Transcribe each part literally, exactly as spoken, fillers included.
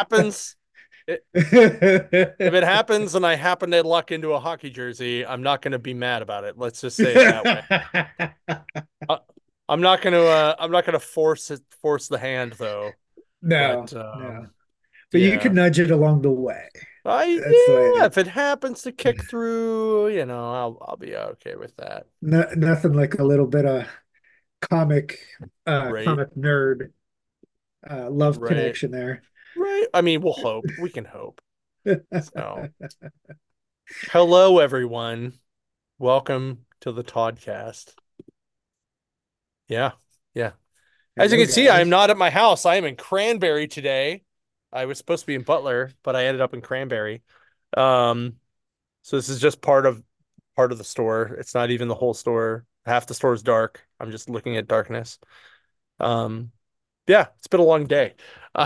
happens, it, if it happens and I happen to luck into a hockey jersey, I'm not going to be mad about it. Let's just say it that way. Uh, I'm not going to uh, I'm not going to force it force the hand though. No, But no. um But you can yeah. nudge it along the way. I That's the Yeah, way. if it happens to kick through, you know, I'll I'll be okay with that. No, nothing like a little bit of comic, uh, Right. comic nerd, uh, love Right. connection there. Right. I mean, we'll hope. We can hope. So, hello everyone. Welcome to the Toddcast. Yeah. Yeah. As you Hello, can see, I am guys. not at my house. I am in Cranberry today. I was supposed to be in Butler, but I ended up in Cranberry. Um, so this is just part of part of the store. It's not even the whole store. Half the store is dark. I'm just looking at darkness. Um, yeah, it's been a long day. Uh,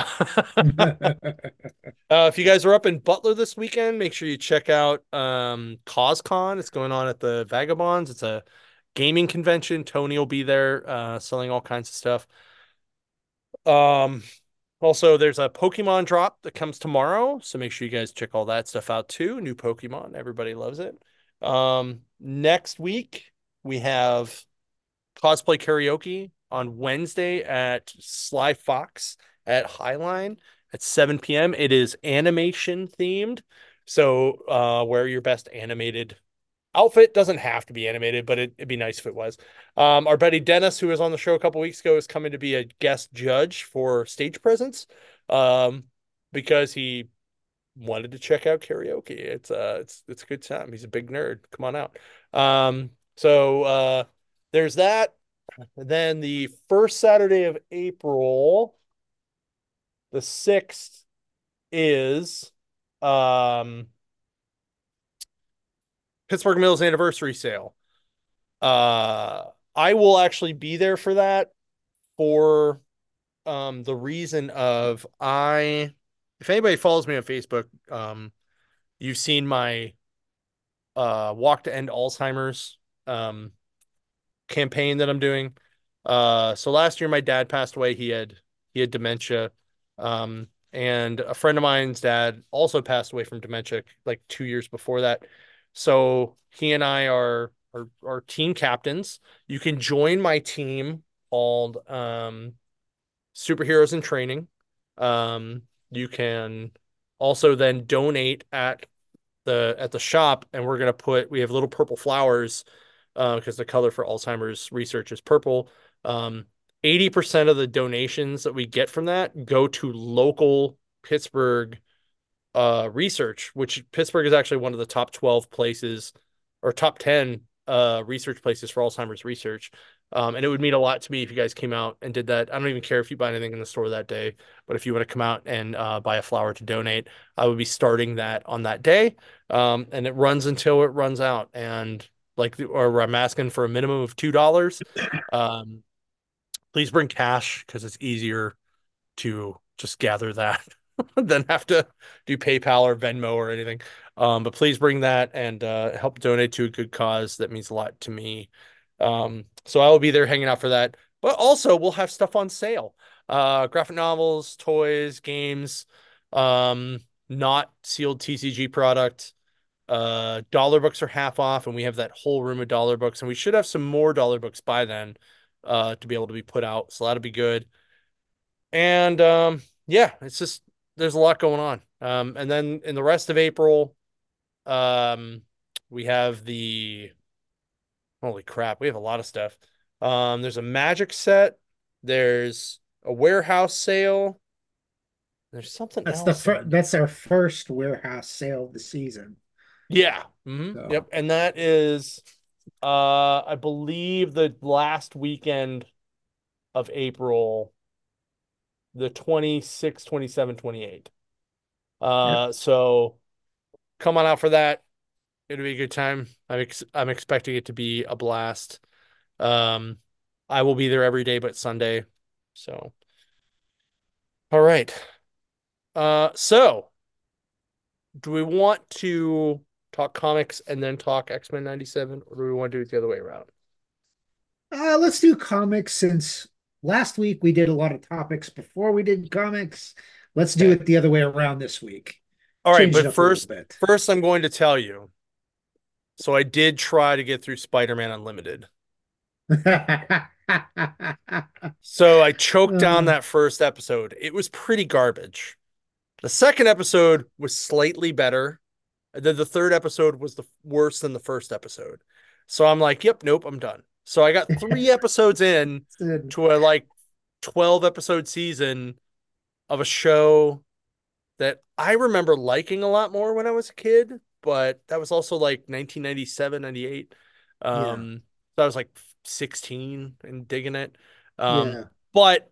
uh, if you guys are up in Butler this weekend, make sure you check out um, CosCon. It's going on at the Vagabonds. It's a gaming convention. Tony will be there uh, selling all kinds of stuff. Um, Also, there's a Pokemon drop that comes tomorrow, so make sure you guys check all that stuff out too. New Pokemon, everybody loves it. Um, next week we have cosplay karaoke on Wednesday at Sly Fox at Highline at seven p m. It is animation themed, so uh, wear your best animated outfit. Doesn't have to be animated, but it, it'd be nice if it was. Um, our buddy Dennis, who was on the show a couple weeks ago, is coming to be a guest judge for stage presence, um, because he wanted to check out karaoke. It's uh, it's it's a good time. He's a big nerd. Come on out. Um, so uh, there's that. And then the first Saturday of April, the sixth, is um Pittsburgh Mills anniversary sale. Uh, I will actually be there for that for um the reason of I if anybody follows me on Facebook, um you've seen my uh Walk to End Alzheimer's um campaign that I'm doing. Uh so last year my dad passed away. He had he had dementia. Um and a friend of mine's dad also passed away from dementia like two years before that. So he and I are are, are team captains. You can join my team called um Superheroes in Training. Um you can also then donate at the at the shop, and we're gonna put we have little purple flowers uh, because the color for Alzheimer's research is purple. Um, eighty percent of the donations that we get from that go to local Pittsburgh uh, research, which Pittsburgh is actually one of the top twelve places or top ten uh, research places for Alzheimer's research. Um, and it would mean a lot to me if you guys came out and did that. I don't even care if you buy anything in the store that day, but if you want to come out and uh, buy a flower to donate, I would be starting that on that day. Um, and it runs until it runs out. And like, or I'm asking for a minimum of two dollars. Um, please bring cash because it's easier to just gather that than have to do PayPal or Venmo or anything. Um, but please bring that and uh, help donate to a good cause. That means a lot to me. Um, so I will be there hanging out for that. But also, we'll have stuff on sale, uh, graphic novels, toys, games, um, not sealed T C G product. Uh, dollar books are half off, and we have that whole room of dollar books, and we should have some more dollar books by then, uh, to be able to be put out. So that'll be good. And um, yeah, it's just there's a lot going on. Um, and then in the rest of April, um, we have the holy crap, we have a lot of stuff. Um, there's a magic set, there's a warehouse sale, there's something That's the else fir on. that's our first warehouse sale of the season. Yeah. hmm So Yep. And that is uh I believe the last weekend of April, the twenty-sixth, twenty-seventh, twenty-eighth. yep. Uh so come on out for that. It'll be a good time. I'm ex I'm expecting it to be a blast. Um, I will be there every day but Sunday. So, all right. Uh, so do we want to talk comics and then talk X-Men ninety-seven, or do we want to do it the other way around? Uh, let's do comics since last week we did a lot of topics before we did comics. Let's do Okay. it the other way around this week. All right, Change it but up a little first, bit. first I'm going to tell you. So I did try to get through Spider-Man Unlimited. So I choked down Uh, that first episode. It was pretty garbage. The second episode was slightly better. And then the third episode was the worse than the first episode. So I'm like, yep, nope, I'm done. So I got three episodes in to a like twelve episode season of a show that I remember liking a lot more when I was a kid, but that was also like nineteen ninety-seven, ninety-eight. yeah, Um, so I was like sixteen and digging it. Um, yeah. but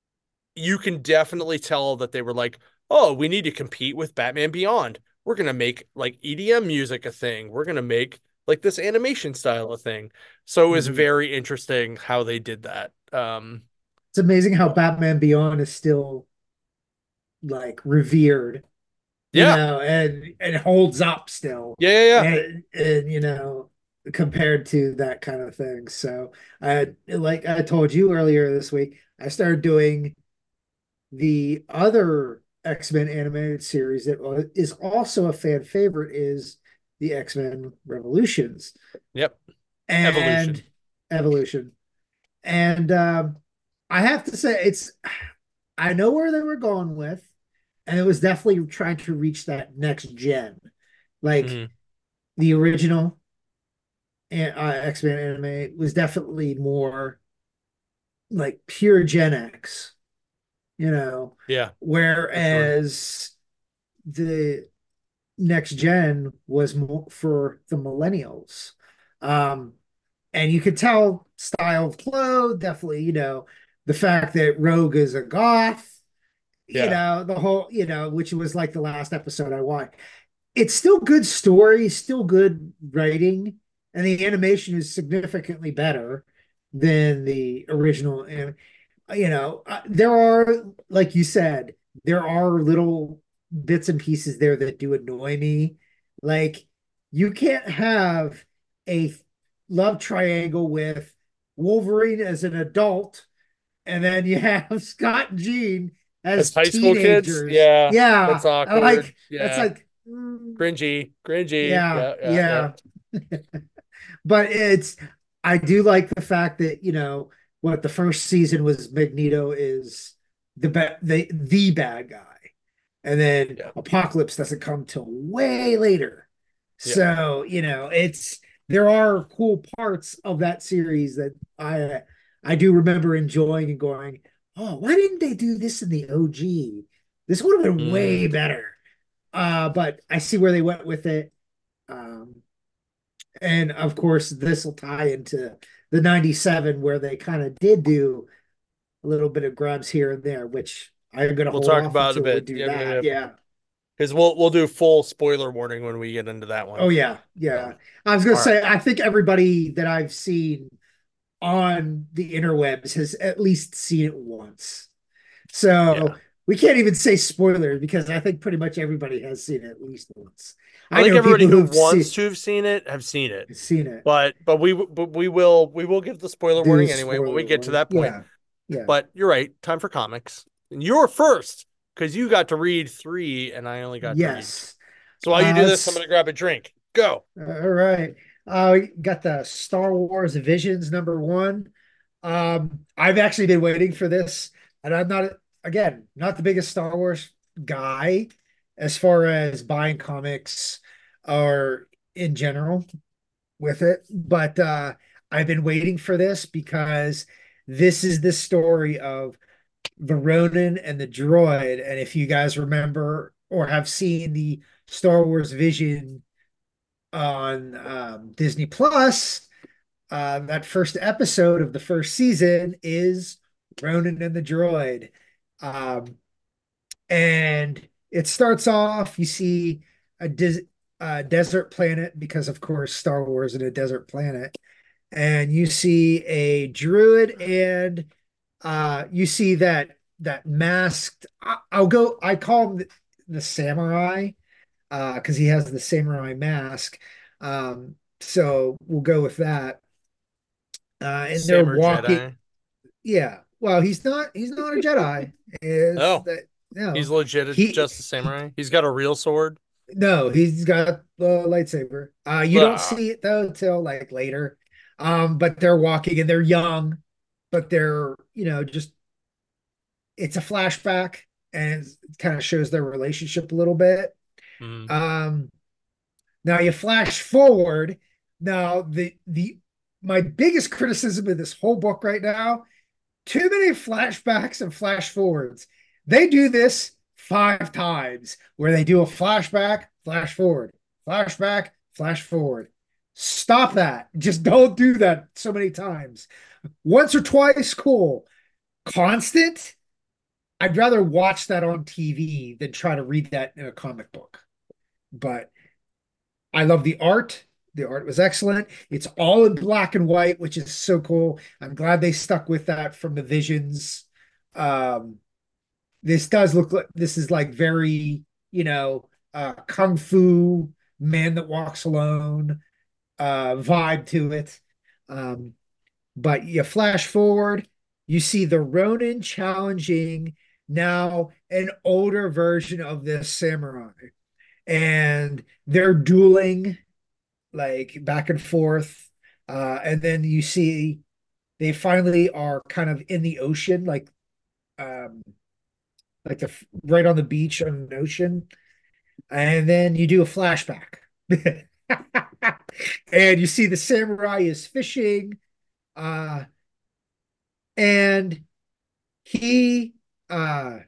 you can definitely tell that they were like, oh, we need to compete with Batman Beyond. We're gonna make like E D M music a thing. We're gonna make like this animation style a thing. So it was Mhm. very interesting how they did that. Um, It's amazing how Batman Beyond is still like revered, you yeah, know, and and holds up still, yeah, yeah, yeah. and and you know, compared to that kind of thing. So I like I told you earlier this week, I started doing the other X-Men animated series that is also a fan favorite is the X-Men Revolutions Yep. and Evolution. Evolution. And um, I have to say, it's I know where they were going with, and it was definitely trying to reach that next gen, like Hmm. the original uh, X-Men anime was definitely more like pure Gen X, you know, Yeah, for sure. whereas the next gen was more for the millennials. Um, and you could tell style of clothes, definitely, you know, the fact that Rogue is a goth, you Yeah. know, the whole, you know, which was like the last episode I watched. It's still good story, still good writing, and the animation is significantly better than the original. And you know, uh, there are, like you said, there are little bits and pieces there that do annoy me. Like, you can't have a love triangle with Wolverine as an adult, and then you have Scott and Jean As as high school kids, teenagers. yeah, Yeah, that's I awkward. like that's Yeah. like, mm, Cringy, cringy. yeah, Yeah, yeah, yeah. yeah. But it's I do like the fact that, you know, what the first season was Magneto is the ba- the the bad guy. And then Yeah. Apocalypse doesn't come till way later. Yeah. So, you know, it's there are cool parts of that series that I I do remember enjoying and going, "Oh, why didn't they do this in the O G? This would have been Hmm. way better." Uh, but I see where they went with it. Um, and of course, this will tie into the ninety-seven where they kind of did do a little bit of grabs here and there, which I'm going to We'll hold talk off about it a until we bit. do Yep, yep, that. yep. Yeah. Because we'll we'll do full spoiler warning when we get into that one. Oh, yeah. So, Yeah. I was going all to right. say, I think everybody that I've seen on the interwebs has at least seen it once. So Yeah. we can't even say spoiler because I think pretty much everybody has seen it at least once. I I think know everybody people who who've wants see, to have seen it have seen it. seen it. But but we but we will we will give the spoiler Do warning anyway when we spoiler get to warning. that point. Yeah. Yeah. But you're right, time for comics. And you're first because you got to read three and I only got to read two. Yes. So while you Uh, do this, I'm let's gonna grab a drink. Go. All right. Uh, we got the Star Wars Visions number one. Um, I've actually been waiting for this, and I'm not, again, not the biggest Star Wars guy as far as buying comics or in general with it, but uh, I've been waiting for this because this is the story of the Ronin and the droid. And if you guys remember or have seen the Star Wars Vision on um, Disney Plus, uh, that first episode of the first season is Ronan and the Droid. Um, and it starts off, you see a des- uh, desert planet, because of course, Star Wars in a desert planet. And you see a druid, and uh, you see that that masked. I, I'll go. I call him the, the samurai uh because he has the samurai mask. Um, so we'll go with that. Uh, and they're Sammer walking. Jedi. Yeah. Well, he's not. He's not a Jedi. Is Oh, that? He's No, legit a- he, just a he samurai. He's got a real sword. no, he's got the lightsaber. Uh, you don't Ah. see it though till like later. Um, but they're walking and they're young, but they're, you know, just it's a flashback and it kind of shows their relationship a little bit. Mhm. Um, Now you flash forward. Now the the my biggest criticism of this whole book right now, too many flashbacks and flash forwards. They do this five times where they do a flashback, flash forward, flashback, flash forward. Stop that. Just don't do that so many times. Once or twice, cool. Constant, I'd rather watch that on T V than try to read that in a comic book. But I love the art. The art was excellent. It's all in black and white, which is so cool. I'm glad they stuck with that from the visions. Um, this does look like this is like very, you know, uh, kung fu man that walks alone uh, vibe to it. Um, but you flash forward, you see the Ronin challenging now an older version of this samurai, and they're dueling like back and forth. Uh, and then you see they finally are kind of in the ocean, like um, like the right on the beach on an ocean. And then you do a flashback. And you see the samurai is fishing, uh, and he uh,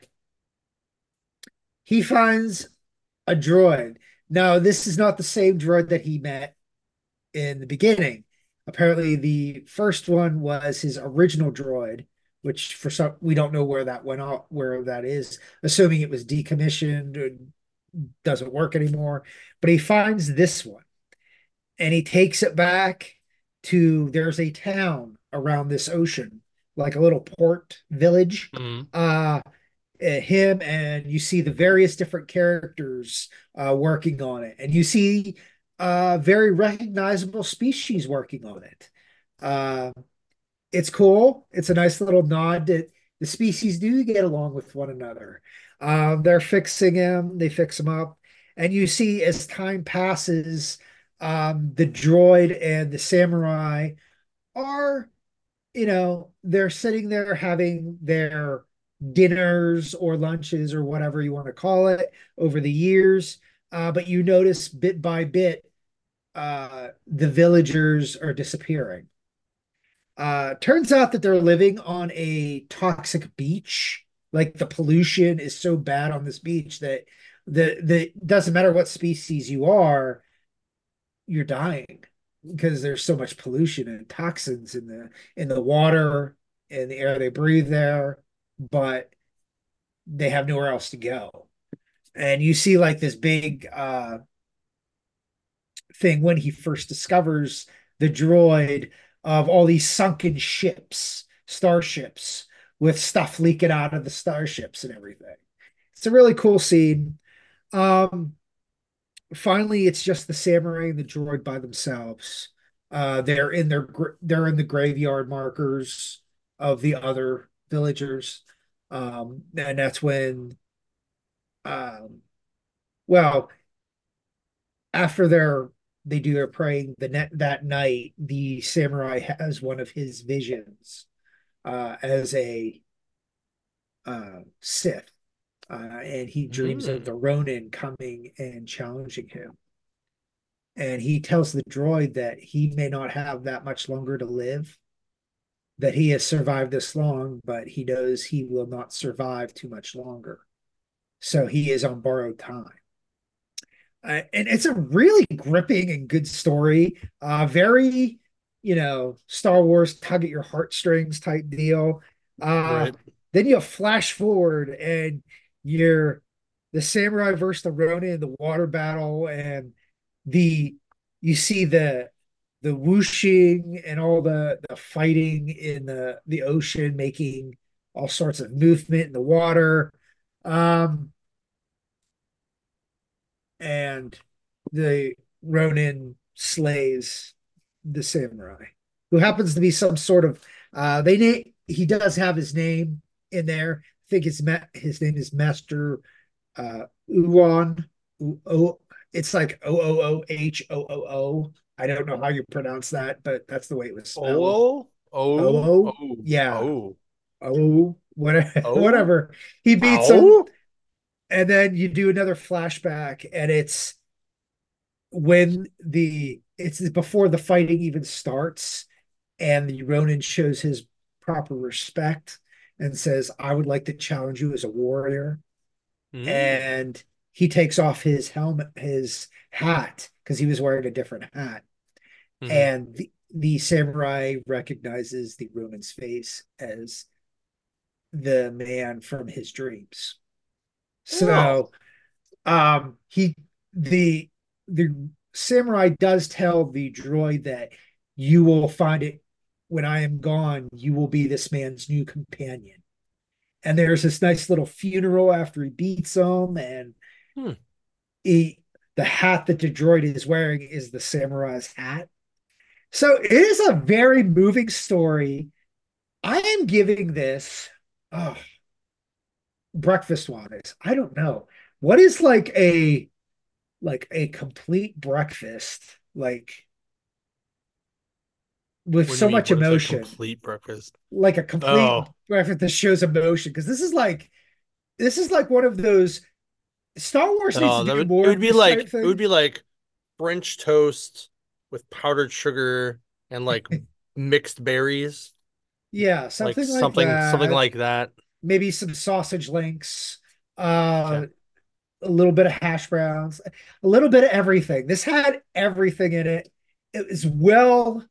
he finds a droid. Now, this is not the same droid that he met in the beginning. Apparently, the first one was his original droid, which for some we don't know where that went out, where that is, assuming it was decommissioned or doesn't work anymore. But he finds this one and he takes it back to there's a town around this ocean, like a little port village. Mhm. Uh, uh, him and you see the various different characters uh, working on it, and you see a very recognizable species working on it. Uh, it's cool. It's a nice little nod that the species do get along with one another. Um, they're fixing him, they fix him up, and you see as time passes, um, the droid and the samurai are you know, they're sitting there having their dinners or lunches or whatever you want to call it over the years. Uh, but you notice bit by bit, uh, the villagers are disappearing. Uh, turns out that they're living on a toxic beach. Like the pollution is so bad on this beach that the the doesn't matter what species you are, you're dying because there's so much pollution and toxins in the in the water and the air they breathe there, but they have nowhere else to go. And you see like this big uh thing when he first discovers the droid of all these sunken ships, starships with stuff leaking out of the starships and everything. It's a really cool scene. Um Finally, it's just the samurai and the droid by themselves. Uh, they're in their they're in the graveyard markers of the other villagers, um, and that's when, um, well, after their they do their praying the net that night, the samurai has one of his visions uh, as a uh, Sith, uh, and he dreams of Mhm. the Ronin coming and challenging him. And he tells the droid that he may not have that much longer to live, that he has survived this long, but he knows he will not survive too much longer. So he is on borrowed time. Uh, and it's a really gripping and good story. Uh, very, you know, Star Wars tug at your heartstrings type deal. Uh, Right. then you flash forward and you're the samurai versus the Ronin in the water battle, and the you see the the whooshing and all the the fighting in the the ocean, making all sorts of movement in the water. Um, and the Ronin slays the samurai, who happens to be some sort of uh they name he does have his name in there. think his ma his name is Master uh Uon. O it's like O O O H O O O. I don't know how you pronounce that, but that's the way it was spelled. Oh, O oh, O, oh, yeah. oh, Oh, whatever, oh, whatever. He beats him, oh. and then you do another flashback, and it's when the it's before the fighting even starts, and the Ronin shows his proper respect and says, "I would like to challenge you as a warrior." Mm, And he takes off his helmet, his hat, because he was wearing a different hat. hmm. And the, the samurai recognizes the Ronin's face as the man from his dreams. Oh, So um he the the samurai does tell the droid that you will find it when I am gone, you will be this man's new companion. And there's this nice little funeral after he beats him, and hmm. he the hat that the droid is wearing is the samurai's hat. So it is a very moving story. I am giving this oh, breakfast wise. I don't know. What is like a like a complete breakfast, like with What do you so mean? much What is a emotion, complete breakfast? like a complete Oh, breakfast that shows emotion. Because this is like this is like one of those Star Wars needs oh, to that do would it more would of be this like type it would thing. be like French toast with powdered sugar and like mixed berries, Yeah, like something like something something that. like that. Maybe some sausage links, uh, Okay. a little bit of hash browns, a little bit of everything. This had everything in it. It was well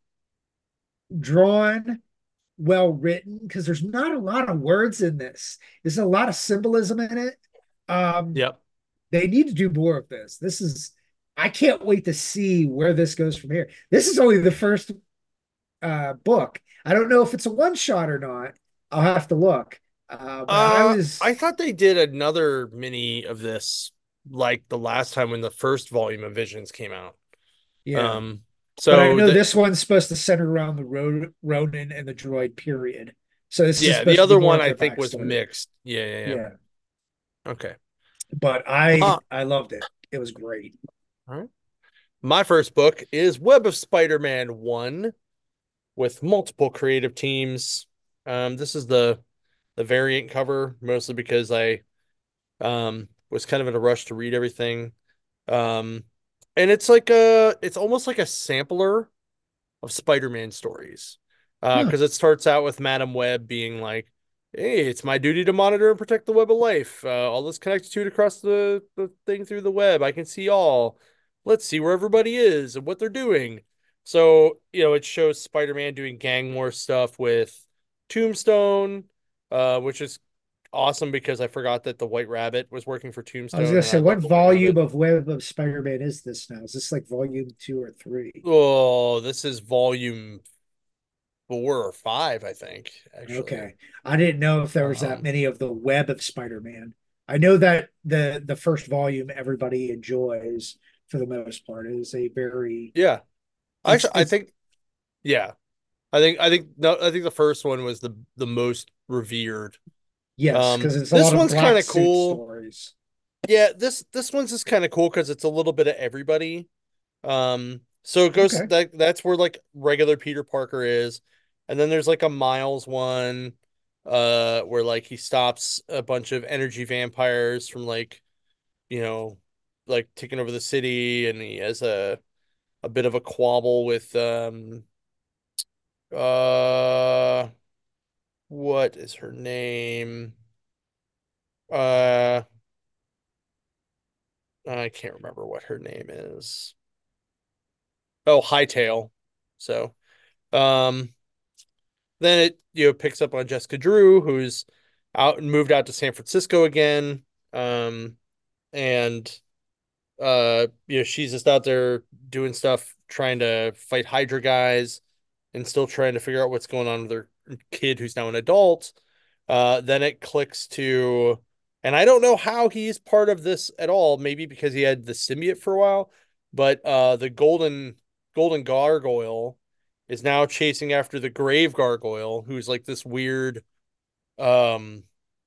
drawn, well written, because there's not a lot of words in this. There's a lot of symbolism in it. Um, Yep. they need to do more of this. This is, I can't wait to see where this goes from here. This is only the first uh, book. I don't know if it's a one shot or not. I'll have to look. Uh, but I Uh, I was, thought they did another mini of this like the last time when the first volume of Visions came out. yeah. Um, But I so know the this one's supposed to center around the Ro- Ronin and the droid period. So this is yeah, the supposed to be other more one of I their think was backstory. mixed. Yeah, yeah, yeah. Yeah. Okay. But I Uh, I loved it. It was great. all right. My first book is Web of Spider-Man one with multiple creative teams. Um, this is the the variant cover mostly because I um was kind of in a rush to read everything. Um, and it's like a it's almost like a sampler of Spider-Man stories. Uh, Huh. because it starts out with Madam Web being like, "Hey, it's my duty to monitor and protect the web of life. Uh, all this connected to it across the the thing through the web. I can see all. Let's see where everybody is and what they're doing." So, you know, it shows Spider-Man doing gang war stuff with Tombstone, uh, which is awesome because I forgot that the White Rabbit was working for I was Tombstone, gonna and I say, love what the White volume Rabbit. of Web of Spider-Man is this now? Is this like volume two or three? Oh, this is volume four or five, I think, actually. Okay. I didn't know if there was that Um, many of the Web of Spider-Man. I know that the the first volume everybody enjoys for the most part. It is a very yeah, it's actually, I it's think, yeah, I think, I think, no, I think the first one was the the most revered. yes, Um, because it's a this lot of one's kind black of suit cool. stories. Yeah, this this one's just kind of cool because it's a little bit of everybody. Um, so it goes Okay. that that's where like regular Peter Parker is, and then there's like a Miles one, uh, where like he stops a bunch of energy vampires from like you know, like taking over the city, and he has a a bit of a quabble with um uh what is her name? Uh I can't remember what her name is. Oh, Hightail. So, um then it you know picks up on Jessica Drew, who's out and moved out to San Francisco again. Um and uh you know she's just out there doing stuff trying to fight Hydra guys and still trying to figure out what's going on with their kid who's now an adult. Uh, then it clicks to, and I don't know how he's part of this at all. Maybe because he had the symbiote for a while, but uh, the golden golden gargoyle is now chasing after the grave gargoyle, who's like this weird, um,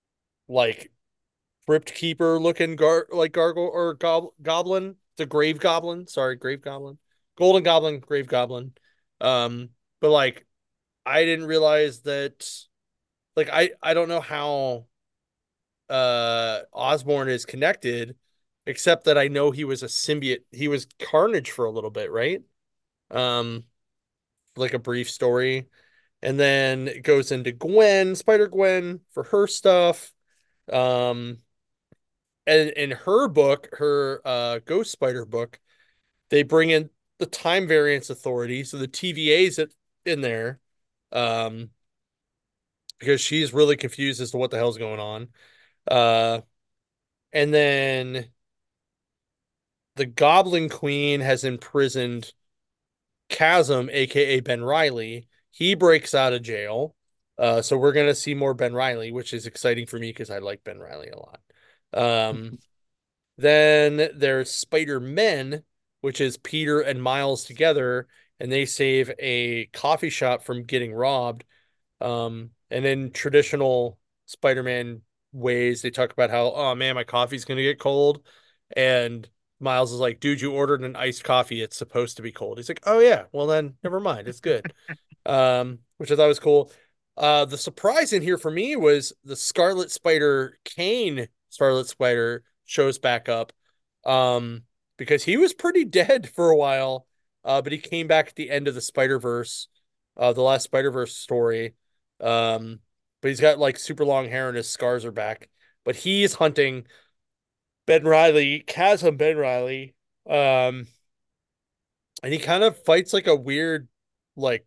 like crypt keeper looking gar like gargle or gob goblin. The grave goblin. Sorry, grave goblin. Golden goblin, grave goblin. Um, but like I didn't realize that like I I don't know how uh Osborn is connected, except that I know he was a symbiote. He was Carnage for a little bit, right? Um, like a brief story. And then it goes into Gwen, Spider Gwen for her stuff. Um, and in her book, her uh Ghost Spider book, they bring in the Time Variance Authority, so the T V A's in there, um, because she's really confused as to what the hell's going on. Uh, and then the Goblin Queen has imprisoned Chasm, aka Ben Riley. He breaks out of jail. Uh, so we're gonna see more Ben Riley, which is exciting for me because I like Ben Riley a lot. Um, then there's Spider-Men, which is Peter and Miles together, and they save a coffee shop from getting robbed. Um, and in traditional Spider-Man ways, they talk about how, oh man, my coffee's gonna get cold. And Miles is like, dude, you ordered an iced coffee. It's supposed to be cold. He's like, oh yeah, well then never mind. It's good. Um, which I thought was cool. Uh, the surprise in here for me was the Scarlet Spider Kane Scarlet Spider shows back up. Um, because he was pretty dead for a while. Uh, but he came back at the end of the Spider-Verse, uh, the last Spider-Verse story. Um, but he's got like super long hair and his scars are back. But he's hunting Ben Riley, Chasm Ben Riley. Um, and he kind of fights like a weird, like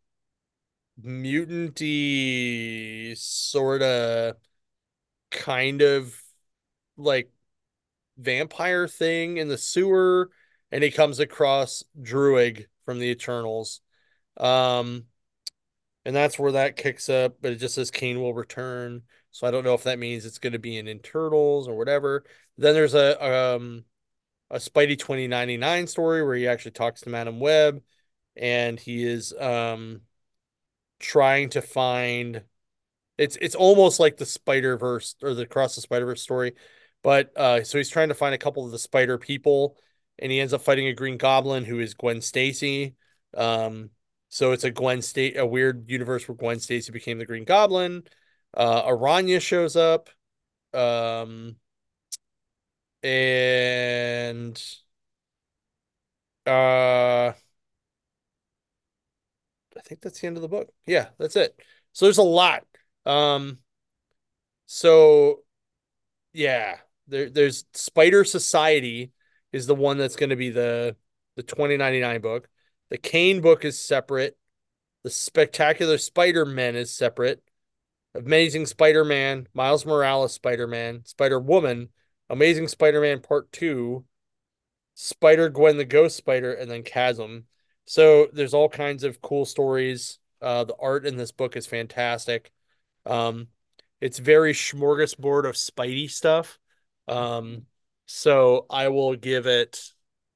mutanty sort of kind of like vampire thing in the sewer, and he comes across Druig from the Eternals. Um, and that's where that kicks up, but it just says Kane will return. So I don't know if that means it's going to be in Internals or whatever. Then there's a um a Spidey twenty ninety-nine story where he actually talks to Madam Web, and he is um trying to find it's it's almost like the Spider Verse or the Across the Spider Verse story, but uh, so he's trying to find a couple of the Spider people, and he ends up fighting a Green Goblin who is Gwen Stacy. Um, so it's a Gwen State a weird universe where Gwen Stacy became the Green Goblin. Uh, Aranya shows up, um, and uh, I think that's the end of the book. Yeah, that's it. So there's a lot. Um, so Yeah, there there's Spider Society is the one that's going to be the the twenty ninety-nine book. The Kane book is separate. The Spectacular Spider-Man is separate. Amazing Spider-Man, Miles Morales Spider-Man, Spider-Woman, Amazing Spider-Man Part two, Spider-Gwen the Ghost Spider, and then Chasm. So there's all kinds of cool stories. Uh, the art in this book is fantastic. Um, it's very smorgasbord of Spidey stuff. Um, so I will give it.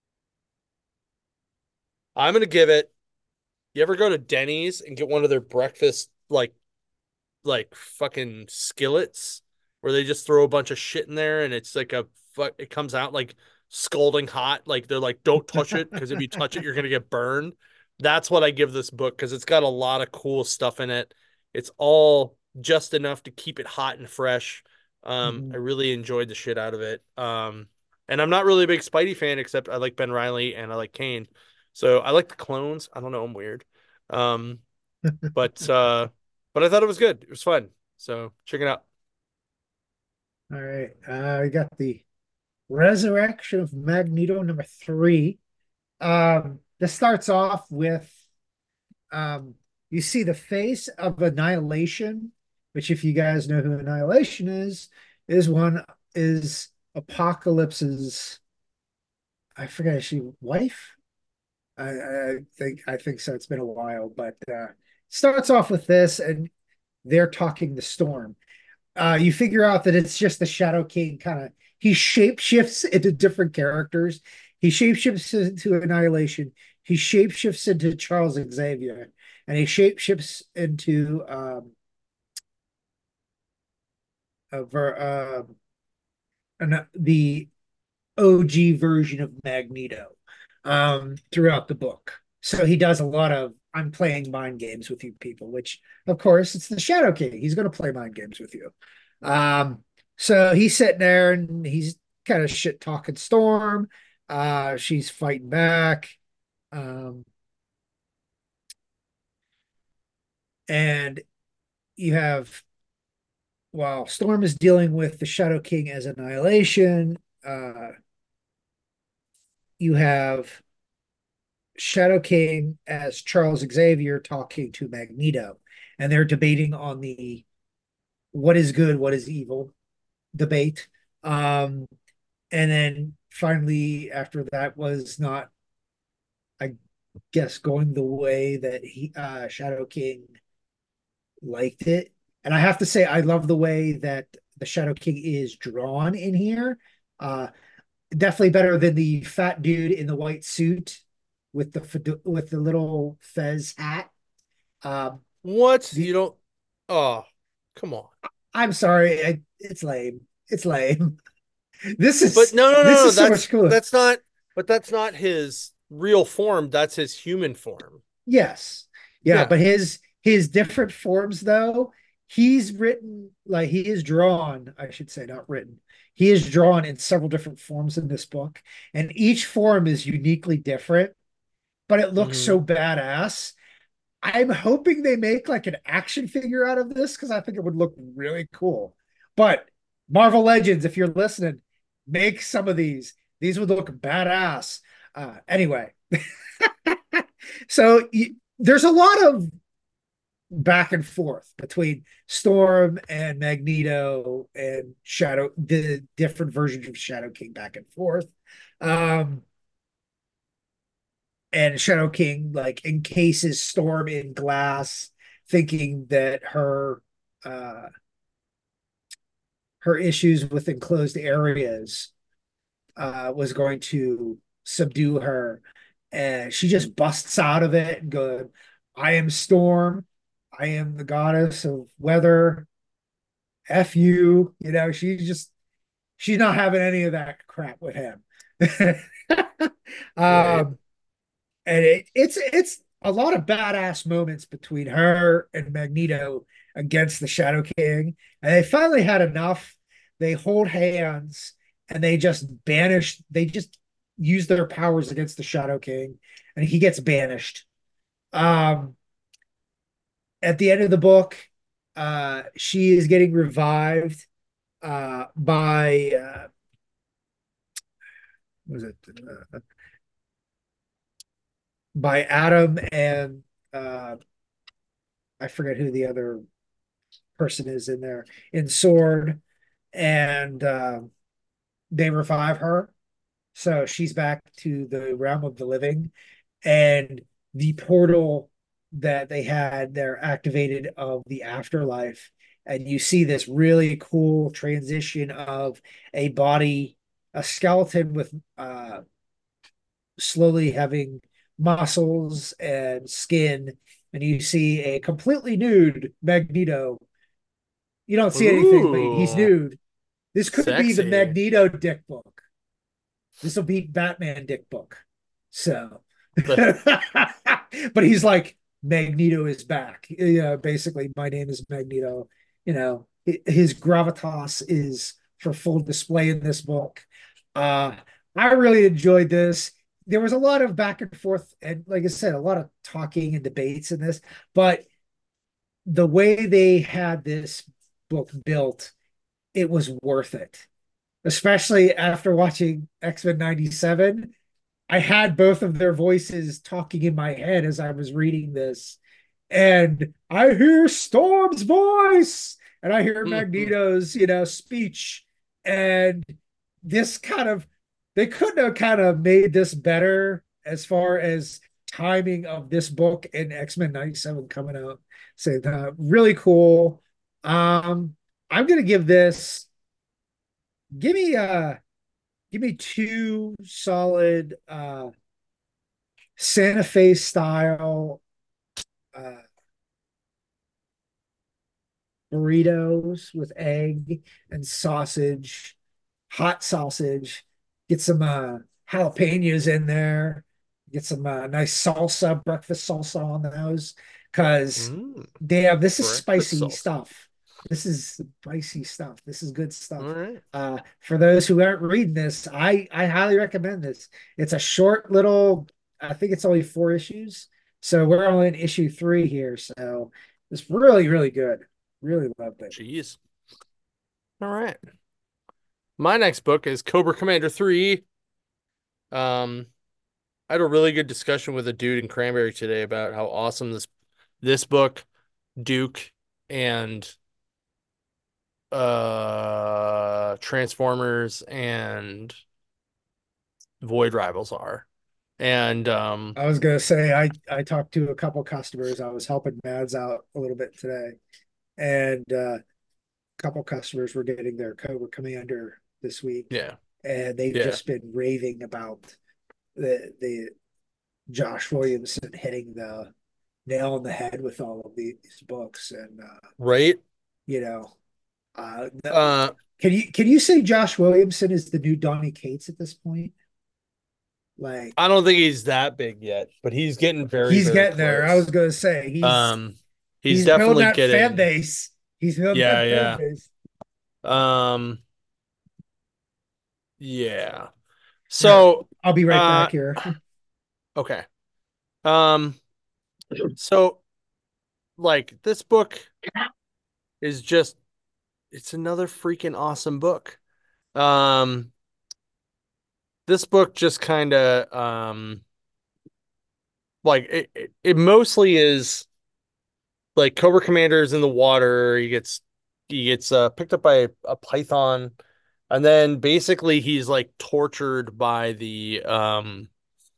I'm gonna give it. You ever go to Denny's and get one of their breakfast like like fucking skillets where they just throw a bunch of shit in there and it's like a fuck. It comes out like scalding hot. Like they're like, don't touch it because if you touch it, you're gonna get burned. That's what I give this book because it's got a lot of cool stuff in it. It's all just enough to keep it hot and fresh. Um, I Mhm. really enjoyed the shit out of it. Um, and I'm not really a big Spidey fan, except I like Ben Riley and I like Kane. So I like the clones. I don't know, I'm weird. Um, but uh but I thought it was good. It was fun. So check it out. All right. Uh, we got the Resurrection of Magneto number three. Um, this starts off with um, you see the face of Annihilation, which, if you guys know who Annihilation is, is one is Apocalypse's. I forget, is she wife? I, I think I think so. It's been a while, but uh, starts off with this, and they're talking the storm. Uh, you figure out that it's just the Shadow King kind of he shapeshifts into different characters. He shapeshifts into Annihilation. He shapeshifts into Charles Xavier, and he shapeshifts into um, a ver, uh, an, the O G version of Magneto um, throughout the book. So he does a lot of I'm playing mind games with you people, which of course it's the Shadow King. He's going to play mind games with you. Um, so he's sitting there and he's kind of shit talking Storm. Uh, she's fighting back. Um, and you have, while Storm is dealing with the Shadow King as Annihilation, uh, you have Shadow King as Charles Xavier talking to Magneto, and they're debating on the what is good, what is evil debate. Um, and then finally, after that was not, I guess, going the way that he uh, Shadow King liked it. And I have to say, I love the way that the Shadow King is drawn in here. Uh, definitely better than the fat dude in the white suit with the with the little fez hat. Um, What? You the don't oh, come on. I'm sorry, I, it's lame. It's lame. This But is no, no, this no, no. is so much That's cooler. that's not. But that's not his real form. That's his human form. Yes, yeah, Yeah. but his his different forms though, he's written like he is drawn. I should say not written. He is drawn in several different forms in this book, and each form is uniquely different. But it looks Hmm. so badass. I'm hoping they make like an action figure out of this because I think it would look really cool. But Marvel Legends, if you're listening, make some of these. These would look badass. Uh, anyway, so y there's a lot of back and forth between Storm and Magneto and Shadow, the different versions of Shadow King back and forth. Um, and Shadow King like encases Storm in glass, thinking that her uh, her issues with enclosed areas uh, was going to subdue her, and she just busts out of it and goes, "I am Storm. I am the goddess of weather. F you." You know, she's just she's not having any of that crap with him. Right. um, and it, it's it's a lot of badass moments between her and Magneto against the Shadow King, and they finally had enough. They hold hands and they just banish. They just use their powers against the Shadow King, and he gets banished. Um, at the end of the book, uh, she is getting revived uh, by uh, was it uh, by Adam and uh, I forget who the other person is in there in Sword, and uh, they revive her, so she's back to the realm of the living, and the portal that they had there activated of the afterlife, and you see this really cool transition of a body, a skeleton with uh, slowly having muscles and skin, and you see a completely nude Magneto. You don't see anything, but he's Ooh, nude. This could be the sexy. Magneto dick book. This will be Batman dick book. So, The but he's like, Magneto is back. You know, basically, my name is Magneto. You know, his gravitas is for full display in this book. Uh, I really enjoyed this. There was a lot of back and forth, and like I said, a lot of talking and debates in this, but the way they had this book built, it was worth it, especially after watching X-Men ninety-seven. I had both of their voices talking in my head as I was reading this. And I hear Storm's voice and I hear Magneto's, you know, speech. And this kind of, they couldn't have kind of made this better as far as timing of this book and X-Men ninety-seven coming out. So uh, really cool. Um, I'm gonna give this, give me uh give me two solid uh Santa Fe style uh burritos with egg and sausage, hot sausage. Get some uh, jalapenos in there. Get some uh, nice salsa, breakfast salsa on those, because Mm, damn, this is breakfast spicy salsa. stuff. This is spicy stuff. This is good All stuff. right. Uh, for those who aren't reading this, I I highly recommend this. It's a short little. I think it's only four issues, so we're only in issue three here. So it's really really good. Really loved it. Jeez. All right. My next book is Cobra Commander three. Um, I had a really good discussion with a dude in Cranberry today about how awesome this this book, Duke, and uh Transformers and Void Rivals are. And um I was gonna say I I talked to a couple customers. I was helping Mads out a little bit today, and uh, a couple customers were getting their Cobra Commander this week, yeah, and they've yeah. just been raving about the the Josh Williamson hitting the nail on the head with all of these books, and uh, Right? you know, uh, the, Uh can you can you say Josh Williamson is the new Donny Cates at this point? Like I don't think he's that big yet, but he's getting very, he's very getting there. I was close. gonna say he's Um he's he's building definitely that fan getting base. He's building yeah, that fan yeah. base. Um yeah. Here, So I'll be right uh back here. okay. Um so like this book is just it's another freaking awesome book. Um this book just kind of um like it, it, it mostly is like Cobra Commander's in the water. He gets he gets uh, picked up by a, a python, and then basically he's like tortured by the um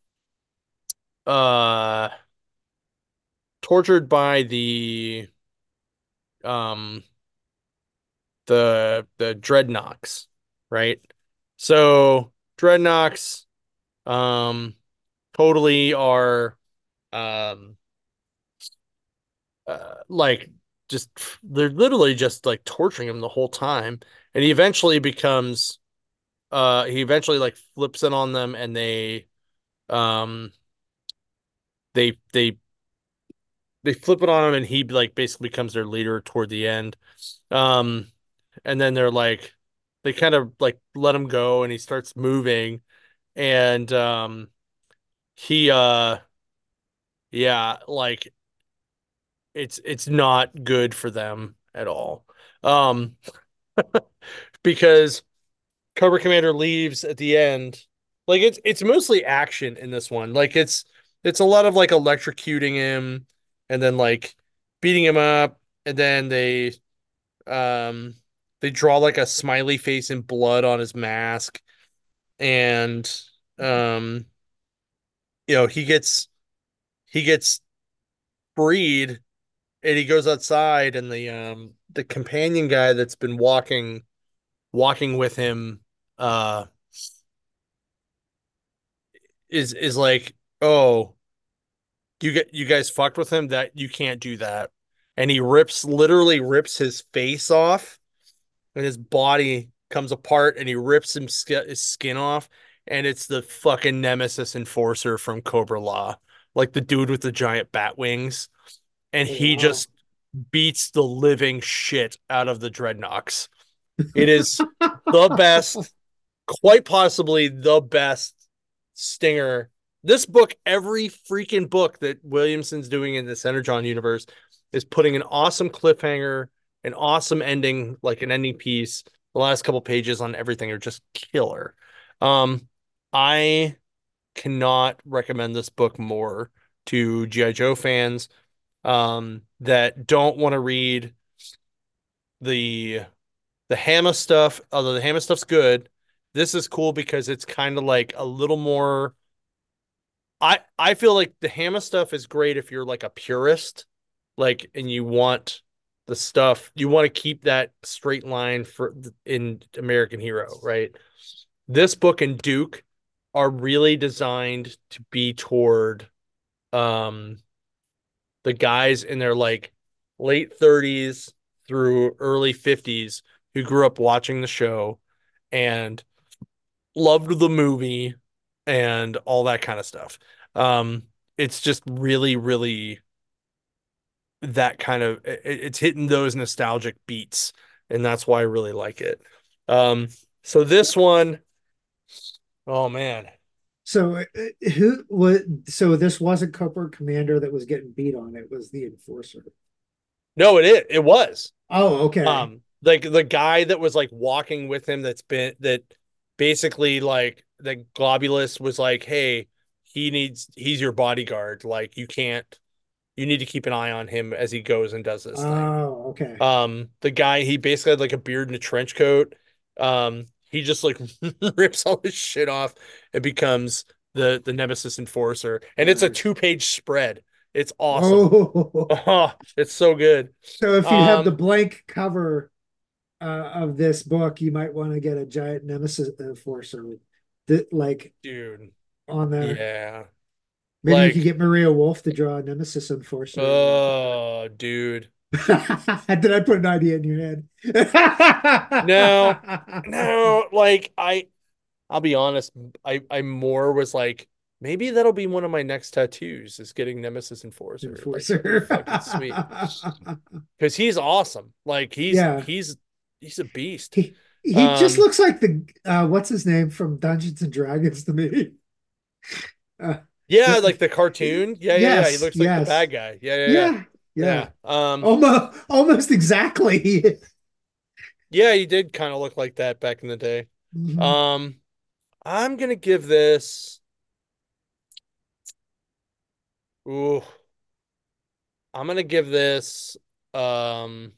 uh tortured by the um the the dreadnoks, right? So dreadnoks um totally are um uh, like just they're literally just like torturing him the whole time, and he eventually becomes uh he eventually like flips it on them, and they um they they they flip it on him, and he like basically becomes their leader toward the end. Um and then they're like they kind of like let him go, and he starts moving, and um he uh yeah, like it's it's not good for them at all. Um because Cobra Commander leaves at the end. Like it's it's mostly action in this one. Like it's it's a lot of like electrocuting him and then like beating him up, and then they um they draw like a smiley face and blood on his mask, and um you know he gets he gets freed, and he goes outside, and the um the companion guy that's been walking walking with him uh is is like, "Oh, you get you guys fucked with him, that you can't do that." And he rips literally rips his face off, and his body comes apart, and he rips him sk- his skin off, and it's the fucking Nemesis Enforcer from Cobra Law, like the dude with the giant bat wings, and Oh, he wow. just beats the living shit out of the Dreadnoks. It is the best, quite possibly the best stinger. This book, every freaking book that Williamson's doing in the Energon universe, is putting an awesome cliffhanger, an awesome ending, like an ending piece. The last couple pages on everything are just killer. Um, I cannot recommend this book more to G I. Joe fans um, that don't want to read the the Hama stuff, although the Hama stuff's good. This is cool because it's kind of like a little more. I I feel like the Hama stuff is great if you're like a purist, like, and you want the stuff you want to keep that straight line for in American Hero, right? This book and Duke are really designed to be toward um the guys in their like late thirties through early fifties who grew up watching the show and loved the movie and all that kind of stuff. Um, it's just really, really that kind of it, it's hitting those nostalgic beats, and that's why I really like it. Um, so this one, oh man, So uh, who would so this wasn't Cobra Commander that was getting beat on, it was the Enforcer. no, it it, it was Oh, okay. um like the guy that was like walking with him that's been that basically like the Globulus was like, hey, he needs he's your bodyguard, like you can't you need to keep an eye on him as he goes and does this thing. Oh, okay. Um, the guy, he basically had like a beard and a trench coat. Um, he just like rips all his shit off and becomes the the Nemesis Enforcer. And it's a Nice. two-page spread. It's awesome. Oh, Oh, it's so good. so if you have the Um, blank cover uh, of this book, you might want to get a giant Nemesis Enforcer that like dude, on there. yeah. Maybe you could Like, get Maria Wolf to draw a Nemesis Enforcer in your cover. oh, dude. Did I put an idea in your head? No, no, like I I'll be honest, I I more was like, maybe that'll be one of my next tattoos is getting Nemesis Enforcer. Like that'd be Enforcer. fucking sweet. Because he's awesome. Like he's Yeah. he's he's a beast. He he just Um looks like the uh what's his name from Dungeons and Dragons to me. Uh, yeah, the like the cartoon. Yeah, yeah, yeah. He yes, looks like the yes. bad guy. Yeah, yeah, yeah. Yeah, yeah. Yeah. Um Almost almost exactly. yeah, he did kind of look like that back in the day. Mhm. Um I'm gonna give this ooh, I'm gonna give this um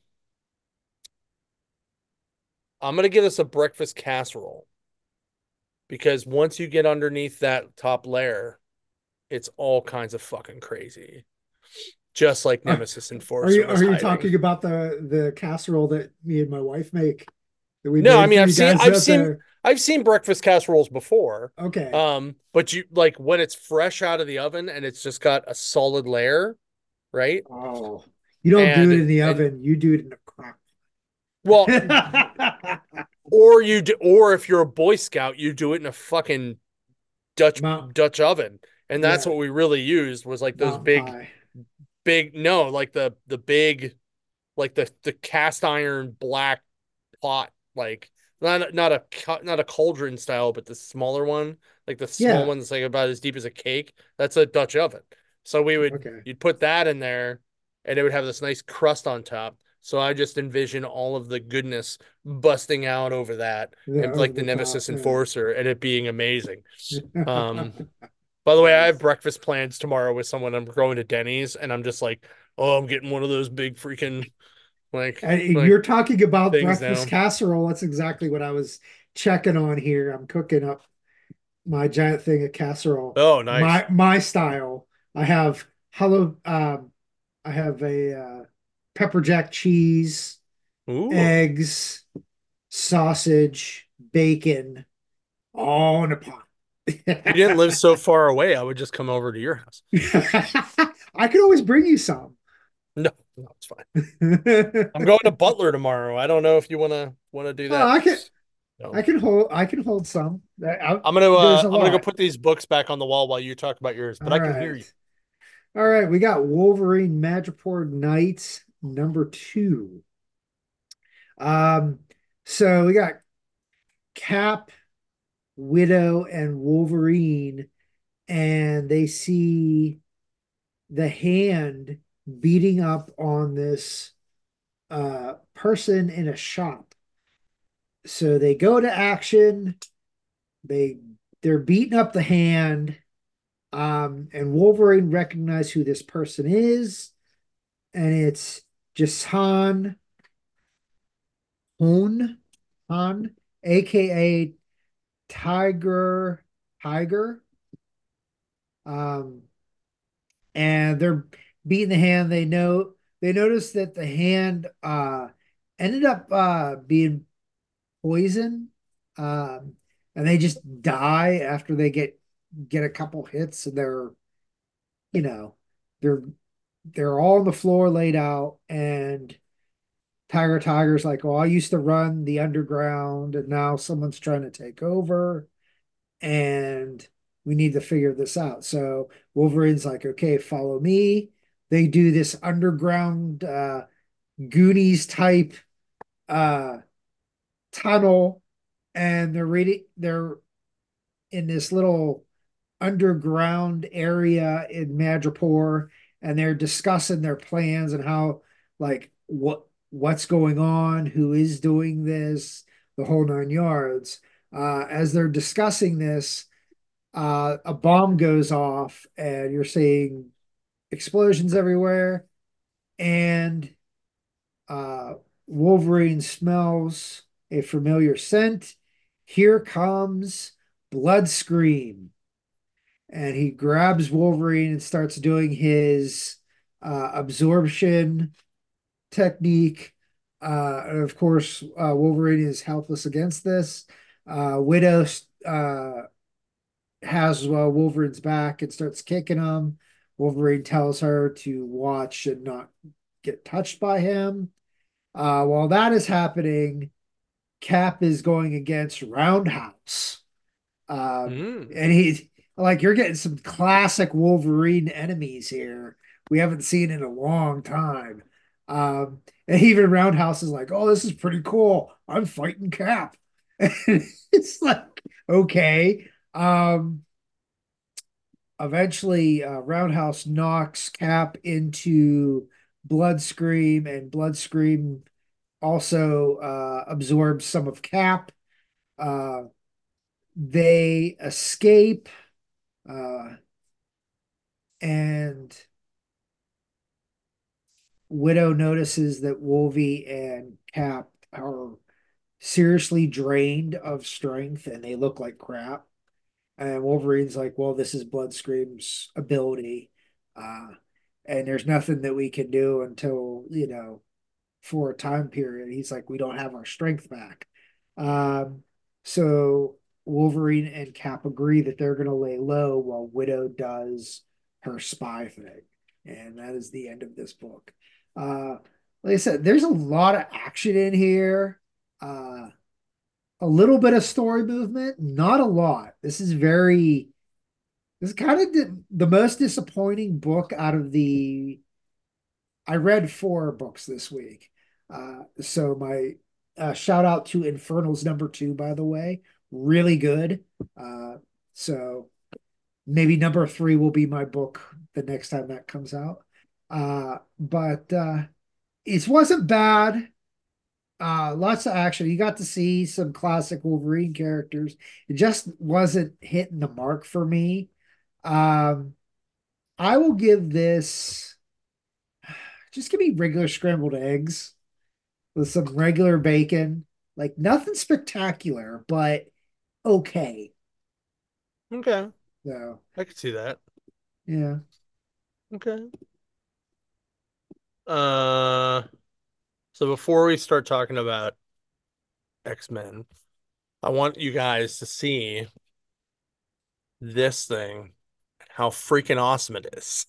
I'm gonna give this a breakfast casserole. Because once you get underneath that top layer, it's all kinds of fucking crazy. Just like Are, Nemesis are Enforcer you was are you hiding. talking about the the casserole that me and my wife make that we No, I made mean for I've you seen guys I've out seen there? I've seen breakfast casseroles before. Okay. Um, but you like when it's fresh out of the oven and it's just got a solid layer, right? Oh, you don't do it And in the and oven. You do it in the crock. well, or you do, or if you're a Boy Scout, you do it in a fucking Dutch Mount, Dutch oven. And that's yeah, what we really used was like those mountain big pie. big no, like the the big like the the cast iron black pot, like not not a not a cauldron style, but the smaller one, like the small Yeah. one that's like about as deep as a cake. That's a Dutch oven. So we would Okay. you'd put that in there, and it would have this nice crust on top. So I just envision all of the goodness busting out over that, Yeah, and over like the the top. Nemesis Yeah. Enforcer, and it being amazing. Um, by the way, I have Nice. breakfast plans tomorrow with someone. I'm going to Denny's, and I'm just like, oh, I'm getting one of those big freaking like And like you're talking about things breakfast now. casserole. That's exactly what I was checking on here. I'm cooking up my giant thing of casserole. Oh, nice. My my style. I have hello um I have a uh, pepper jack cheese, Ooh. eggs, sausage, bacon, all in a pot. If you didn't live so far away, I would just come over to your house. I could always bring you some. No, no, it's fine. I'm Oh, going to Butler tomorrow. I don't know if you want to want to do that. I can No. I can hold I can hold some. I, I'm gonna there's uh a I'm gonna go lot. put these books back on the wall while you talk about yours, All but I can hear right. you. All right, we got Wolverine Madripoor Knights number two. Um, so we got Cap, Widow, and Wolverine, and they see the Hand beating up on this uh person in a shop. So they go to action. They they're beating up the Hand. Um, and Wolverine recognizes who this person is, and it's Jason Hoon, Han, aka Tiger Tiger. Um, and they're beating the Hand. They know they notice that the Hand uh ended up uh being poisoned. Um, and they just die after they get get a couple hits, and they're you know they're they're all on the floor laid out, and Tiger Tiger's like, oh, I used to run the underground and now someone's trying to take over and we need to figure this out. So Wolverine's like, okay, follow me. They do this underground uh Goonies type uh tunnel and they're reading they're in this little underground area in Madripoor, and they're discussing their plans and how like what what's going on, who is doing this, the whole nine yards. Uh, as they're discussing this, uh, a bomb goes off, and you're seeing explosions everywhere, and uh, Wolverine smells a familiar scent. Here comes Bloodscream, and he grabs Wolverine and starts doing his uh, absorption technique. Uh, and of course, uh, Wolverine is helpless against this. Uh, Widow uh, has uh, Wolverine's back and starts kicking him. Wolverine tells her to watch and not get touched by him. Uh, while that is happening, Cap is going against Roundhouse. Um, Mm. and he's like, you're getting some classic Wolverine enemies here we haven't seen in a long time. Um, and even Roundhouse is like, oh, this is pretty cool. I'm fighting Cap. And it's like, okay. Um, eventually, uh, Roundhouse knocks Cap into Bloodscream, and Bloodscream also uh, absorbs some of Cap. Uh, they escape. Uh, and Widow notices that Wolvie and Cap are seriously drained of strength and they look like crap. And Wolverine's like, well, this is Bloodscream's ability. Uh, and there's nothing that we can do until, you know, for a time period. He's like, we don't have our strength back. Um, so Wolverine and Cap agree that they're going to lay low while Widow does her spy thing. And that is the end of this book. Uh, like I said, there's a lot of action in here. Uh, a little bit of story movement, not a lot. This is very, this is kind of the, the most disappointing book out of the I read four books this week. Uh, so my uh, shout out to Infernals number two, by the way, really good. Uh, so maybe number three will be my book the next time that comes out. Uh, but uh, it wasn't bad. Uh, lots of action. You got to see some classic Wolverine characters. It just wasn't hitting the mark for me. Um, I will give this. Just give me regular scrambled eggs with some regular bacon. Like nothing spectacular, but okay. Okay. So I could see that. yeah. Okay. Uh, so before we start talking about X-Men, I want you guys to see this thing, how freaking awesome it is.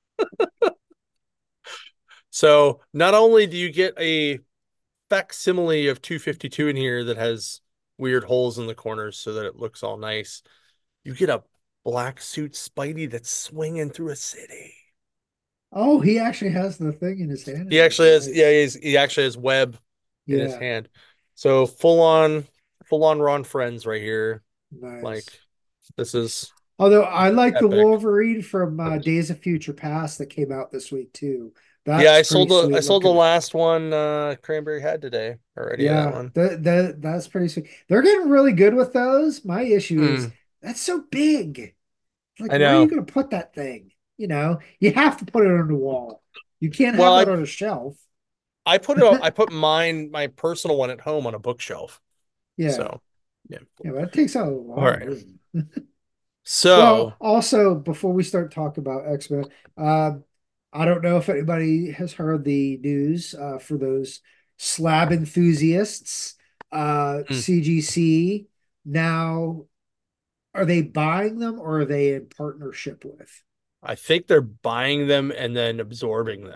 So not only do you get a facsimile of two fifty-two in here that has weird holes in the corners so that it looks all nice, you get a black suit Spidey that's swinging through a city. Oh, he actually has the thing in his hand He and actually everything. has, yeah, Nice. he's, he actually has web in his Yeah, hand. So full on, full on Ron Friends right here. Like nice. this is Although I like the epic. Wolverine from uh, Days of Future Past that came out this week too. Yeah, That's I pretty sold the I sweet sold the looking. last one uh Cranberry had today already, that Yeah, one. that that that's pretty sweet. They're getting really good with those. My issue is Mm, that's so big. Like, I where are you know. going to put that thing? You know, you have to put it on the wall. You can't Well, have I that on a shelf. I put it I put mine my personal one at home on a bookshelf. Yeah. So, yeah. Yeah, but it takes out a All lot of right. room. So, Well, also, before we start talking about X-Men, um, I don't know if anybody has heard the news uh, for those slab enthusiasts. Uh, mm, C G C now, are they buying them or are they in partnership with? I think they're buying them and then absorbing them.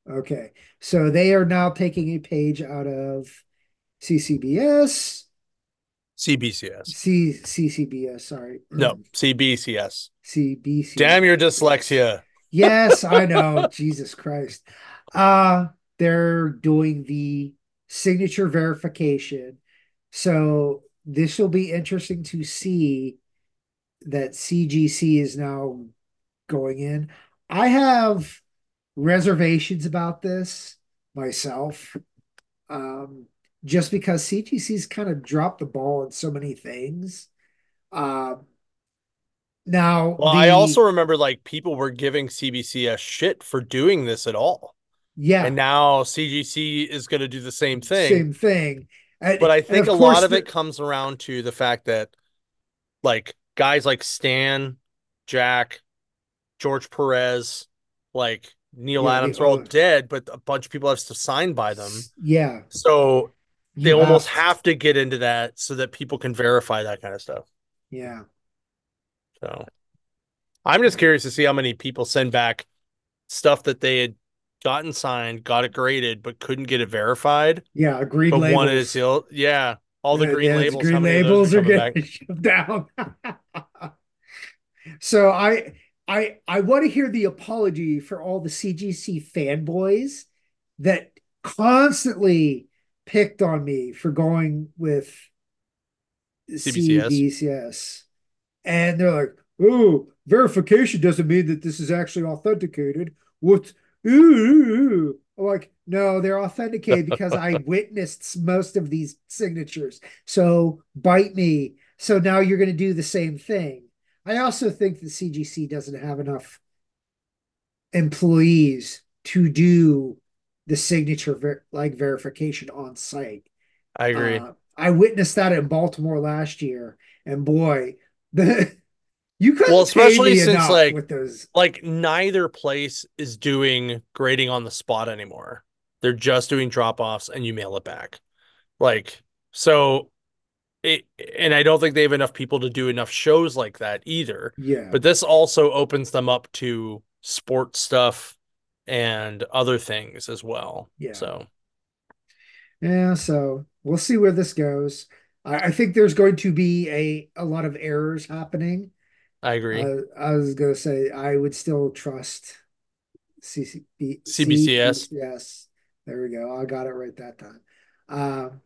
Okay. So they are now taking a page out of C C B S, C B C S. C CCBS, sorry. No, C B C S. Damn your C B C S. dyslexia. Yes, I know. Jesus Christ. Uh, they're doing the signature verification. So this will be interesting to see that C G C is now going in. I have reservations about this myself, um, just because C G C's kind of dropped the ball in so many things. Um, now Well, I also the remember like people were giving C B C S shit for doing this at all. And Yeah, now C G C is going to do the same thing. same thing, and But I and think of a lot course of it the comes around to the fact that like guys like Stan, Jack, George Perez, like Neil yeah the Adams are all uh, dead, but a bunch of people have to sign by them. yeah So they you almost have have to get into that so that people can verify that kind of stuff. yeah So I'm just curious to see how many people send back stuff that they had gotten signed, got it graded, but couldn't get it verified, yeah green but wanted it labels. sealed. Yeah, all the Yeah, green yeah, it's labels. How green many of those are labels are coming back? getting shoved down. So I I I want to hear the apology for all the C G C fanboys that constantly picked on me for going with C B C S. C B C S. And they're like, oh, verification doesn't mean that this is actually authenticated. What? Ooh. I'm like, no, they're authenticated because I witnessed most of these signatures. So bite me. So now you're going to do the same thing. I also think the C G C doesn't have enough employees to do the signature ver like verification on site. I agree. Uh, I witnessed that in Baltimore last year, and boy, the you Well, couldn't pay especially me since enough like with those. like neither place is doing grading on the spot anymore. They're just doing drop-offs and you mail it back. Like so it, and I don't think they have enough people to do enough shows like that either. Yeah, But this also opens them up to sports stuff and other things as well. yeah, So yeah. So we'll see where this goes. I, I think there's going to be a a lot of errors happening. I agree. Uh, I was gonna say I would still trust C C B, C B C S, yes. There we go. I got it right that time. Um,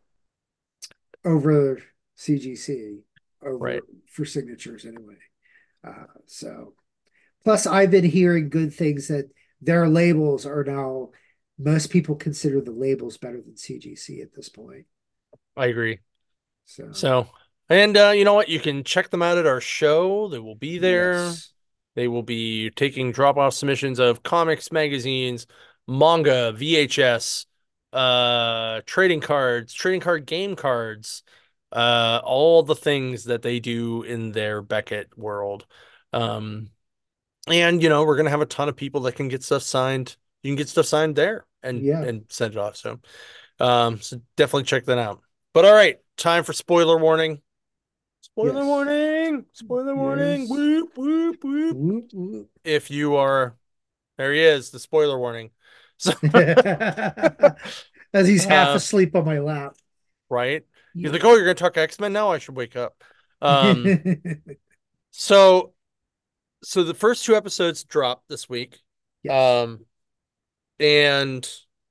over C G C, over right? for signatures anyway. Uh, so plus, I've been hearing good things that their labels are now, most people consider the labels better than C G C at this point. I agree. So, So, and uh, you know what? You can check them out at our show. They will be there. yes. They will be taking drop-off submissions of comics, magazines, manga, V H S, uh, trading cards, trading card game cards, uh, all the things that they do in their Beckett world. Um, and you know, we're gonna have a ton of people that can get stuff signed. You can get stuff signed there and Yeah. and send it off. So, um, so definitely check that out. But all right, time for spoiler warning. Spoiler Yes. warning! Spoiler warning! Yes. Whoop, whoop, whoop. Whoop, whoop. If you are, there he is, the spoiler warning. So, As he's half uh, asleep on my lap. right? He's like, Yeah. oh, you're gonna talk X-Men now? I should wake up. Um, so, so the first two episodes dropped this week. Yes. Um, and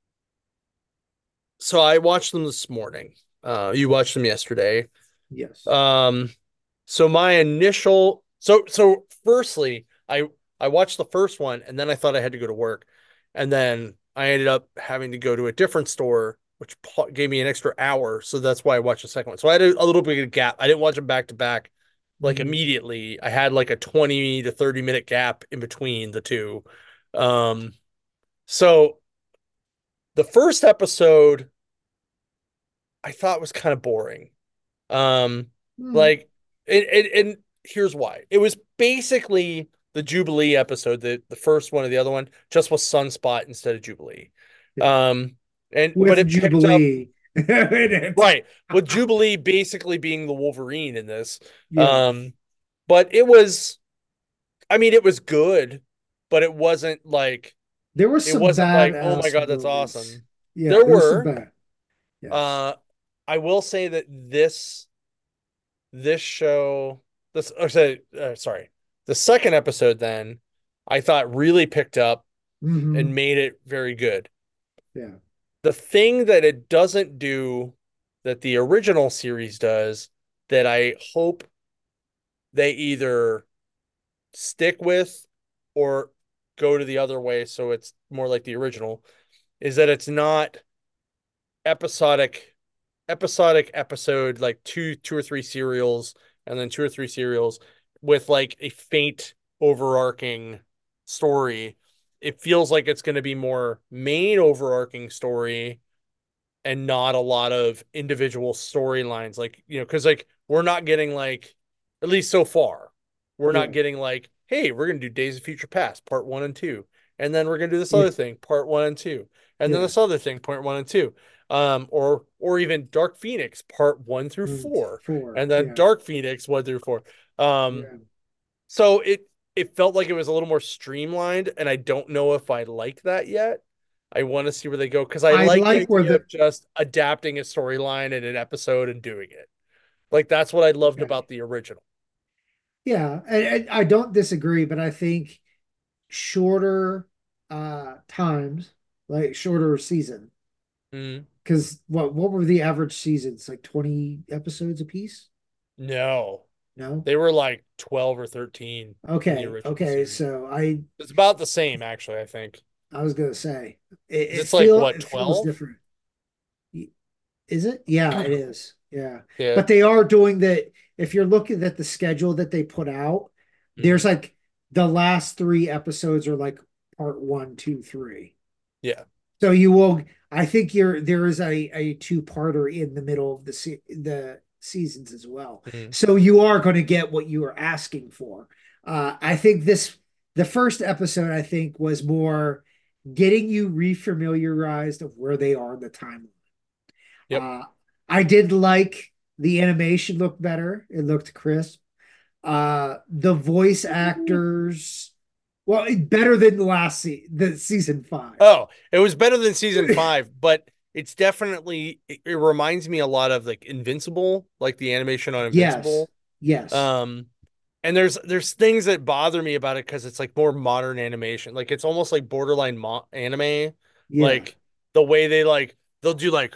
so I watched them this morning. Uh, you watched them yesterday. Yes. Um, so my initial so so firstly, I I watched the first one and then I thought I had to go to work. And then I ended up having to go to a different store, which gave me an extra hour. So that's why I watched the second one. So I had a, a little bit of a gap. I didn't watch them back to back like Mhm. immediately. I had like a twenty to thirty minute gap in between the two. Um, so the first episode I thought was kind of boring. Um, Mm. like, and, and, and here's why. It was basically the Jubilee episode, the the first one or the other one, just with Sunspot instead of Jubilee. Yeah. Um, and but With it picked up Jubilee in it. right with Jubilee basically being the Wolverine in this. Yeah. Um, but it was, I mean, it was good, but it wasn't like. There were It some wasn't like, oh my badass God, that's moments. awesome. Yeah, There there was some were. bad. Yes. Uh, I will say that this this show, this or say, uh, sorry, the second episode then, I thought really picked up and Hmm. made it very good. Yeah. The thing that it doesn't do that the original series does that I hope they either stick with or go to the other way so it's more like the original is that it's not episodic episodic episode like two two or three serials and then two or three serials with like a faint overarching story. It feels like it's going to be more main overarching story and not a lot of individual storylines. Like, you know, because like we're not getting like, at least so far, we're not Yeah. getting like, hey, we're gonna do Days of Future Past, part one and two. And then we're gonna do this Yeah. other thing, part one and two. And then Yeah. this other thing, part one and two. Um, or or even Dark Phoenix, part one through Mm, four. four. And then Yeah. Dark Phoenix one through four. Um, Yeah. so it it felt like it was a little more streamlined, and I don't know if I like that yet. I want to see where they go because I I like the like where idea the of just adapting a storyline in an episode and doing it. Like that's what I loved okay. about the original. Yeah, and, and I don't disagree, but I think shorter uh times, like shorter season. Mm, Because what what were the average seasons? Like twenty episodes a piece? no, No? they were like twelve or thirteen in the Okay. original Okay. series. So I It's about the same, actually, I think. I was gonna say it, it It's like feel what, it feels twelve? different. Is it? Yeah, it is. Yeah. Yeah. But they are doing that. If you're looking at the schedule that they put out, there's Mm, like the last three episodes are like part one, two, three. yeah. So you will, I think you're there is a a two-parter in the middle of the se the seasons as well. Mm, So you are going to get what you are asking for. Uh, I think this the first episode I think was more getting you refamiliarized of where they are in the timeline. yep. Uh, I did like the animation looked better. It looked crisp. Uh, the voice actors, well, better than the last se the season five. Oh, it was better than season five, but it's definitely it, it reminds me a lot of like Invincible, like the animation on Yes, Invincible. yes, Um, and there's there's things that bother me about it because it's like more modern animation. Like it's almost like borderline mo anime. yeah, Like the way they like they'll do like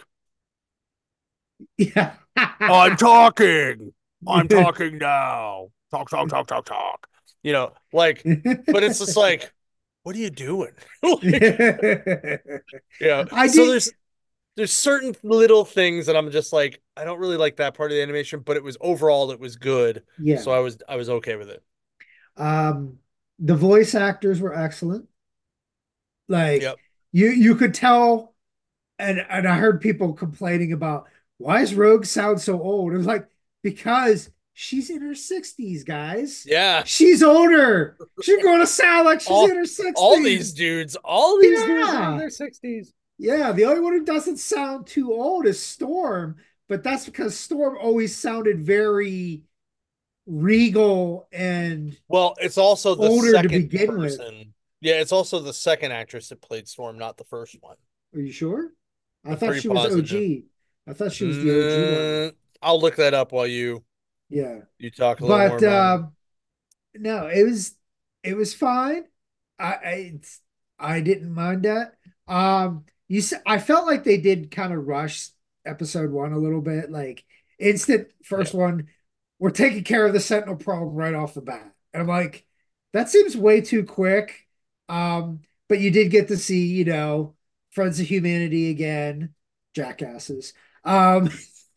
yeah. I'm talking, I'm talking now, talk talk talk talk talk. You know, like, but it's just like, what are you doing? Like, you know, I so did, there's there's certain little things that I'm just like I don't really like that part of the animation, but it was overall it was good, yeah. so I was I was okay with it. Um, the voice actors were excellent. Like Yep. you, you could tell, and and I heard people complaining about why does Rogue sound so old? It was like because she's in her sixties, guys. Yeah. She's older. She's going to sound like she's in all her all these sixties. dudes, all these dudes are in Yeah. their sixties. Yeah. The only one who doesn't sound too old is Storm, but that's because Storm always sounded very regal and Well, it's also the older to second begin with. person. Yeah, it's also the second actress that played Storm, not the first one. Are you sure? I I'm thought pretty she was positive. O G. I thought she was the O G one. Mm, I'll look that up while you Yeah. you talk a little more But about it. um no, it was it was fine. I I, it's, I didn't mind that. Um, you s- I felt like they did kind of rush episode one a little bit. Like instant Yeah. first one, we're taking care of the Sentinel problem right off the bat, and I'm like, that seems way too quick. Um, but you did get to see, you know, Friends of Humanity again, jackasses. Um,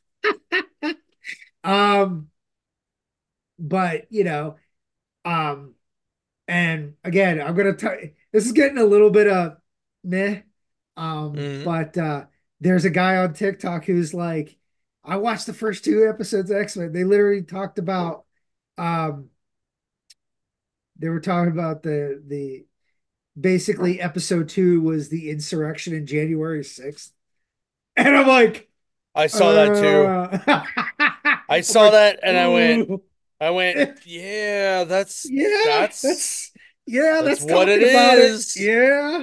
um, but you know, um. And again, I'm gonna tell this is getting a little bit of meh. Um, Hmm. but uh there's a guy on TikTok who's like, I watched the first two episodes of X-Men. They literally talked about um they were talking about the the basically episode two was the insurrection in January sixth. And I'm like, I saw that too. uh I I'm saw like, that and I went, ooh, I went, yeah, that's yeah, that's that's yeah, that's that's what it talking about it. is. Yeah.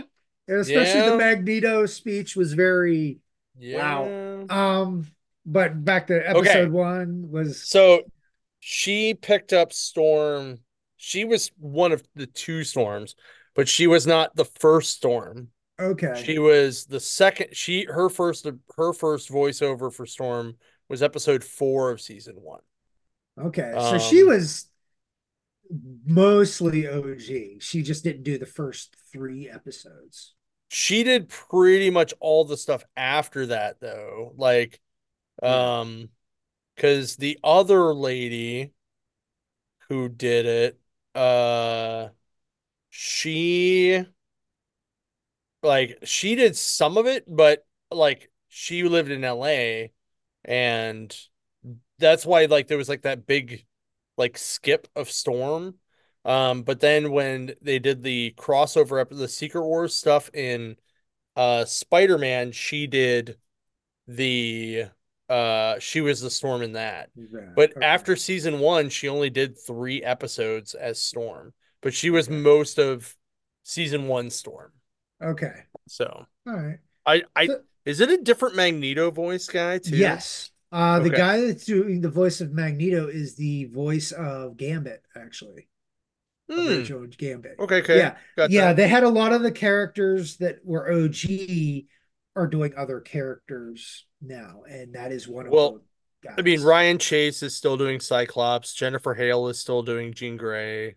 And especially the Yeah. Magneto speech was very wow. Yeah. Um, but back to episode Okay. one was So she picked up Storm. She was one of the two storms, but she was not the first storm. okay. She was the second. She her first her first voiceover for Storm was episode four of season one. Okay. So she Um, was mostly O G. She just didn't do the first three episodes. she did pretty much all the stuff after that though. Like, Yeah. um, because the other lady who did it, uh, she like she did some of it, but like she lived in L A and that's why like there was like that big like skip of Storm. Um, but then when they did the crossover up the Secret Wars stuff in uh Spider-Man, she did the uh she was the Storm in that. That. But Okay. after season one, she only did three episodes as Storm. But she was Okay. most of season one Storm. Okay. So All right. I I So is it a different Magneto voice guy too? yes. Uh, the Okay. guy that's doing the voice of Magneto is the voice of Gambit, actually, of the Hmm. original Gambit. Okay, okay. Yeah. Got Yeah. that. They had a lot of the characters that were O G are doing other characters now, and that is one of Well, the I mean, guys. Ryan Chase is still doing Cyclops. Jennifer Hale is still doing Jean Grey.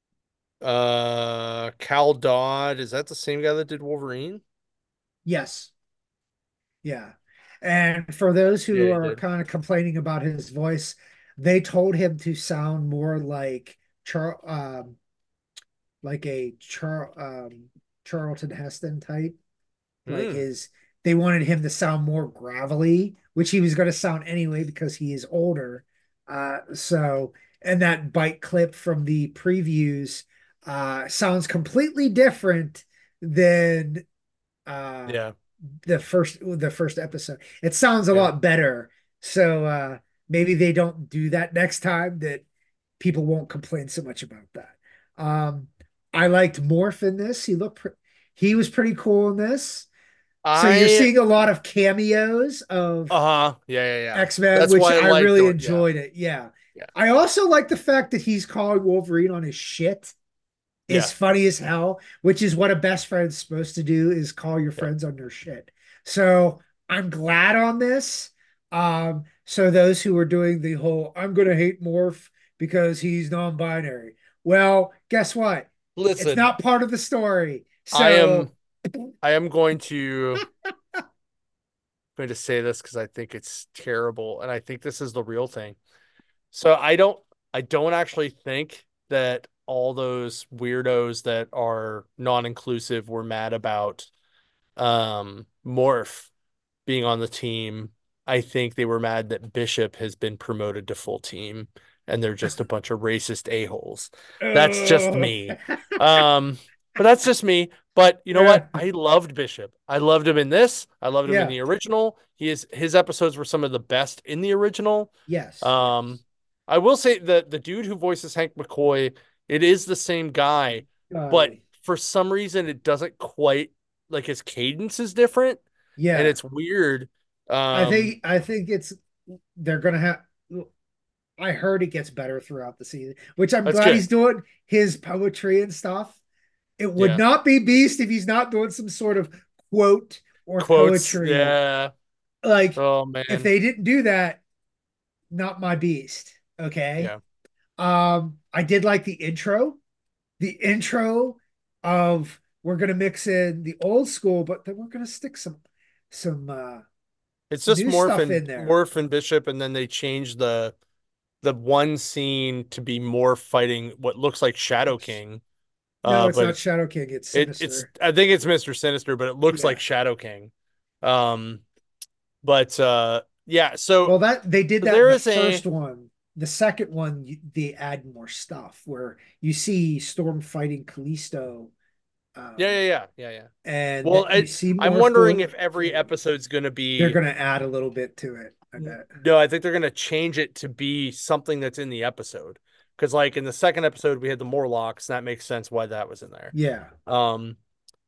Uh, Cal Dodd, is that the same guy that did Wolverine? Yes. Yeah. And for those Yeah, who he are did. kind of complaining about his voice, they told him to sound more like Char um, like a Char um, Charlton Heston type. Like Hmm. his, they wanted him to sound more gravelly, which he was going to sound anyway because he is older. Uh, so, and that bite clip from the previews uh, sounds completely different than uh Yeah, the first the first episode. It sounds a yeah. lot better. So uh maybe they don't do that next time, that people won't complain so much about that. Um I liked Morph in this. He looked pre- he was pretty cool in this. So you're I seeing a lot of cameos of uh-huh. Yeah, yeah, yeah. X-Men, That's which why I I like really the yeah, enjoyed it. Yeah. yeah, I also like the fact that he's calling Wolverine on his shit is yeah, funny as hell, which is what a best friend's supposed to do, is call your yeah. friends on their shit. So I'm glad on this. Um, so those who are doing the whole I'm gonna hate Morph because he's non-binary. Well, guess what? It's Listen, not part of the story. I am So I am going to going to say this because I think it's terrible and I think this is the real thing. So I don't I don't actually think that all those weirdos that are non-inclusive were mad about um Morph being on the team. I think they were mad that Bishop has been promoted to full team and they're just a bunch of racist a-holes. That's just uh, me. Um, but that's just me. But you know yeah, what? I loved Bishop. I loved him in this. I loved him in yeah, the original. He is his episodes were some of the best in the original. yes, Um, yes. I will say that the dude who voices Hank McCoy, it is the same guy, but Golly. for some reason it doesn't quite like his cadence is different and Yeah. it's weird. I Um, think I think it's they're gonna have I heard it gets better throughout the season, which I'm that's glad good. he's doing his poetry and stuff. It would Yeah. not be Beast if he's not doing some sort of quote or Quotes. poetry. Yeah. Like, Oh if man. they didn't do that, not my Beast. Okay. Yeah. Um, I did like the intro. The intro of we're gonna mix in the old school, but then we're gonna stick some some uh It's just new Morph stuff and in there. Morph and Bishop, and then they changed the the one scene to be more fighting what looks like Shadow Oops. King. No, Uh, it's but not it's Shadow King, it's it it's Sinister. I think it's Mister Sinister, but it looks like Yeah. Shadow King. Um, but uh yeah, so Well, that they did that in there the is a first one. The second one, you, they add more stuff where you see Storm fighting Callisto, yeah, um, yeah, yeah, yeah, yeah. and Well, that you I, see I'm Morph wondering doing if it every too. episode's gonna They're be going to add a little bit to it, I bet. no, I think they're gonna change it to be something that's in the episode. Because like in the second episode we had the Morlocks, and that makes sense why that was in there. Yeah. Um,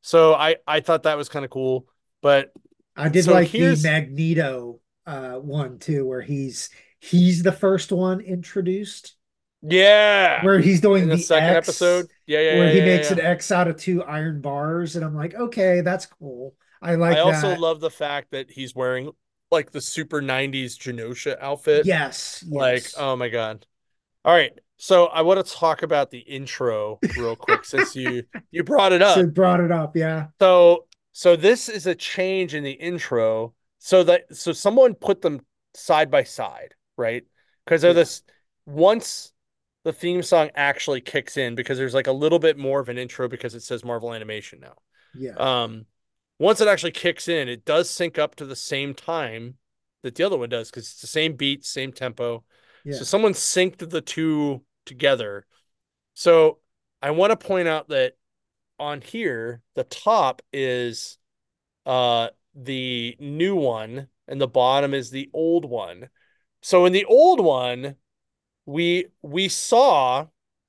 So I I thought that was kind of cool. But I did so like the here's Magneto uh one too, where he's he's the first one introduced, yeah. where he's In doing the the second X, episode. Yeah, yeah, where yeah, he yeah, makes yeah. an X out of two iron bars, and I'm like, okay, that's cool. I I like also that. love the fact that he's wearing like the super nineties Genosha outfit. Yes, Like, yes. oh my God. All right. So I want to talk about the intro real quick since you you brought it So up. brought it up, yeah. So so this is a change in the intro. So that so someone put them side by side, right? Because they're Yeah, this once the theme song actually kicks in, because there's like a little bit more of an intro because it says Marvel Animation now. yeah, Um, once it actually kicks in, it does sync up to the same time that the other one does because it's the same beat, same tempo. So yeah, someone synced the two together. So I want to point out that on here, the top is uh the new one and the bottom is the old one. So in the old one, we we saw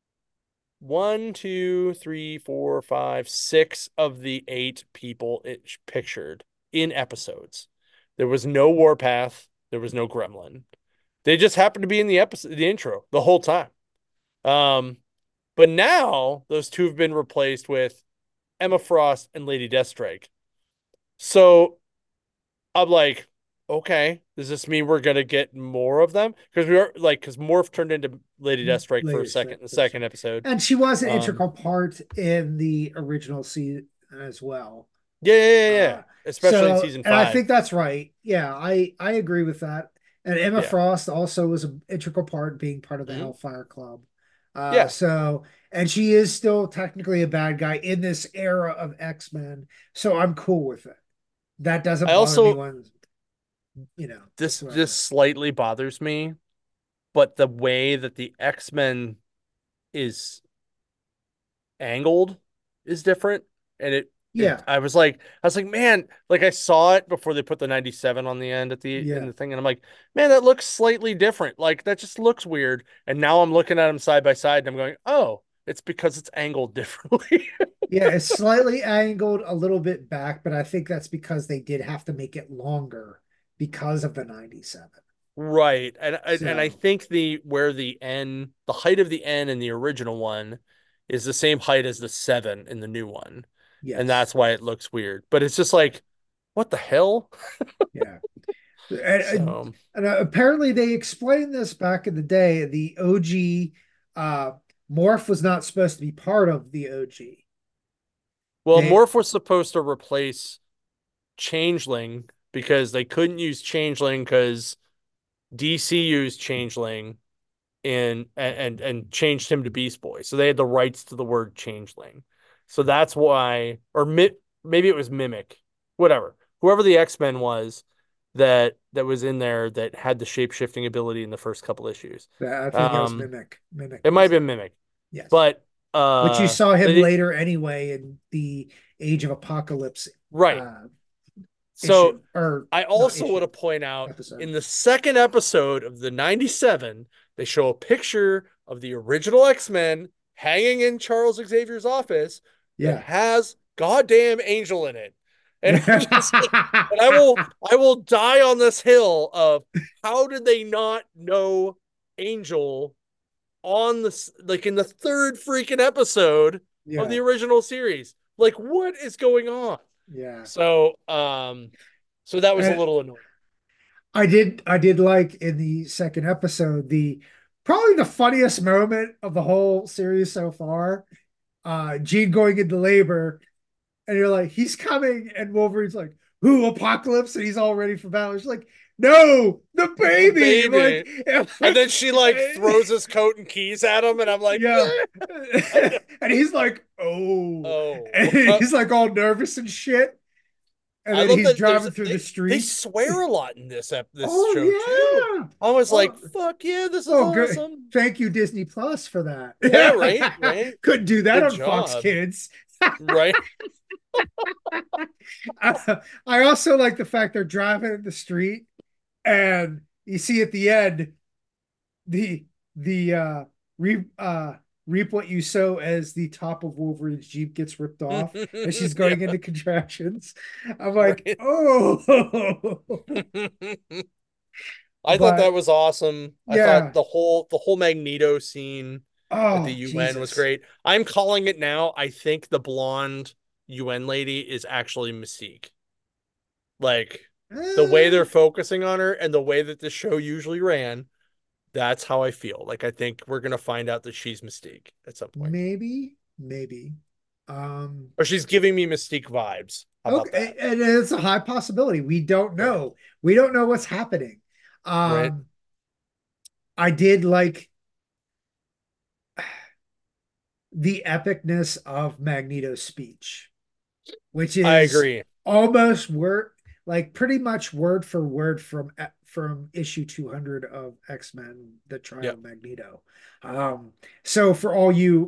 one, two, three, four, five, six of the eight people it pictured in episodes. There was no Warpath. There was no Gremlin. They just happened to be in the episode, the intro, the whole time. Um, but now those two have been replaced with Emma Frost and Lady Deathstrike. So I'm like, okay, does this mean we're gonna get more of them? Because we are like, because Morph turned into Lady Deathstrike for a latest second, the episode. second episode. And she was an Um, integral part in the original season as well. yeah, yeah, yeah, yeah. Uh, Especially in so, season and I five. think that's right. Yeah, I I agree with that. And Emma Yeah. Frost also was an integral part being part of the Hmm. Hellfire Club. Uh, Yeah. so, and she is still technically a bad guy in this era of X-Men. So I'm cool with it. That I doesn't bother me also one, you know, this this whatsoever. slightly bothers me, but the way that the X-Men is angled is different. And it it Yeah, I was like I was like, man, like I saw it before they put the ninety-seven on the end at the in yeah. the thing, and I'm like, man, that looks slightly different. Like that just looks weird. And now I'm looking at them side by side and I'm going, oh, it's because it's angled differently. Yeah, it's slightly angled a little bit back, but I think that's because they did have to make it longer because of the ninety-seven. Right. And and I So, think the where the N, the height of the N in the original one is the same height as the seven in the new one. And yes. that's why it looks weird. But it's just like, what the hell? Yeah. And, So, and uh, apparently they explained this back in the day. The O G uh Morph was not supposed to be part of the O G. well, They Morph was supposed to replace Changeling because they couldn't use Changeling because D C used Changeling and and and changed him to Beast Boy. So they had the rights to the word changeling. So that's why, or mi maybe it was Mimic, whatever. Whoever the X-Men was that that was in there that had the shape shifting ability in the first couple issues. I think it was Um, Mimic. Mimic it might have was been Mimic, yes. but Which you uh, saw him they later anyway in the Age of Apocalypse right. uh So issue or I not also want issue to point out episode. in the second episode of the ninety-seven, they show a picture of the original X-Men hanging in Charles Xavier's office that Yeah. has goddamn Angel in it. And I'm just like, Yeah. and I will I will die on this hill of how did they not know Angel on the like in the third freaking episode of the original series? Like what is going on? Yeah. So um so that was a And little annoying. I did I did like in the second episode the probably the funniest moment of the whole series so far. Uh Jean going into labor and you're like, he's coming, and Wolverine's like, who, Apocalypse? And he's all ready for battle. She's like, no, the The baby. I'm like, baby. I'm And like, then she like throws his coat and keys at him, and I'm like, yeah. yeah, I know. And he's like, oh. And Oh, uh, he's like all nervous and shit. And I then love he's that. There's driving through the they they streets. swear a lot in this ep this Oh show too. yeah. I was like, Oh, fuck yeah, this is oh good. awesome. Thank you, Disney Plus, for that. Yeah, right, right. Couldn't do that Good on Fox job, Kids. right? I, I also like the fact they're driving in the street and you see at the end the the uh re uh reap what you sow as the top of Wolverine's Jeep gets ripped off as she's Yeah, going into contractions. I'm like, right. oh, I thought but that was awesome. I thought yeah. the whole the whole Magneto scene at the Oh, U N was Jesus. great. I'm calling it now. I think the blonde U N lady is actually Mystique. Like the way they're Eh, focusing on her and the way that the show usually ran, that's how I feel. Like I think we're gonna find out that she's Mystique at some point. maybe, maybe. Um, Or she's giving me Mystique vibes. How about okay, that? and it's a high possibility. We don't Right. know. We don't know what's happening. Right. Um, I did like the epicness of Magneto's speech, which I is agree. almost word, like pretty much word for word from from issue two hundred of X-Men: The Trial Yep. of Magneto. Um, so for all you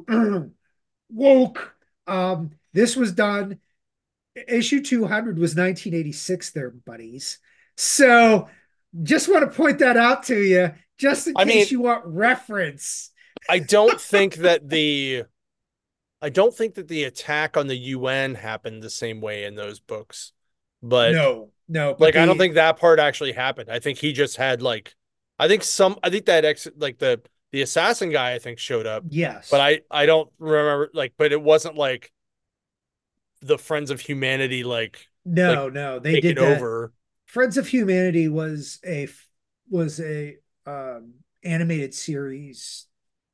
woke, um, this was done. Issue two hundred was nineteen eighty-six, there, buddies. So just want to point that out to you, just in I mean, case you want reference. I don't think that the I don't think that the attack on the U N happened the same way in those books. But No, no, but like I don't the think that part actually happened. I think he just had like I think some I think that ex like the the assassin guy I think showed up, but yes, I I don't remember like but it wasn't like the Friends of Humanity like like no, no, they taking did that. over. Friends of Humanity was a was a um, animated series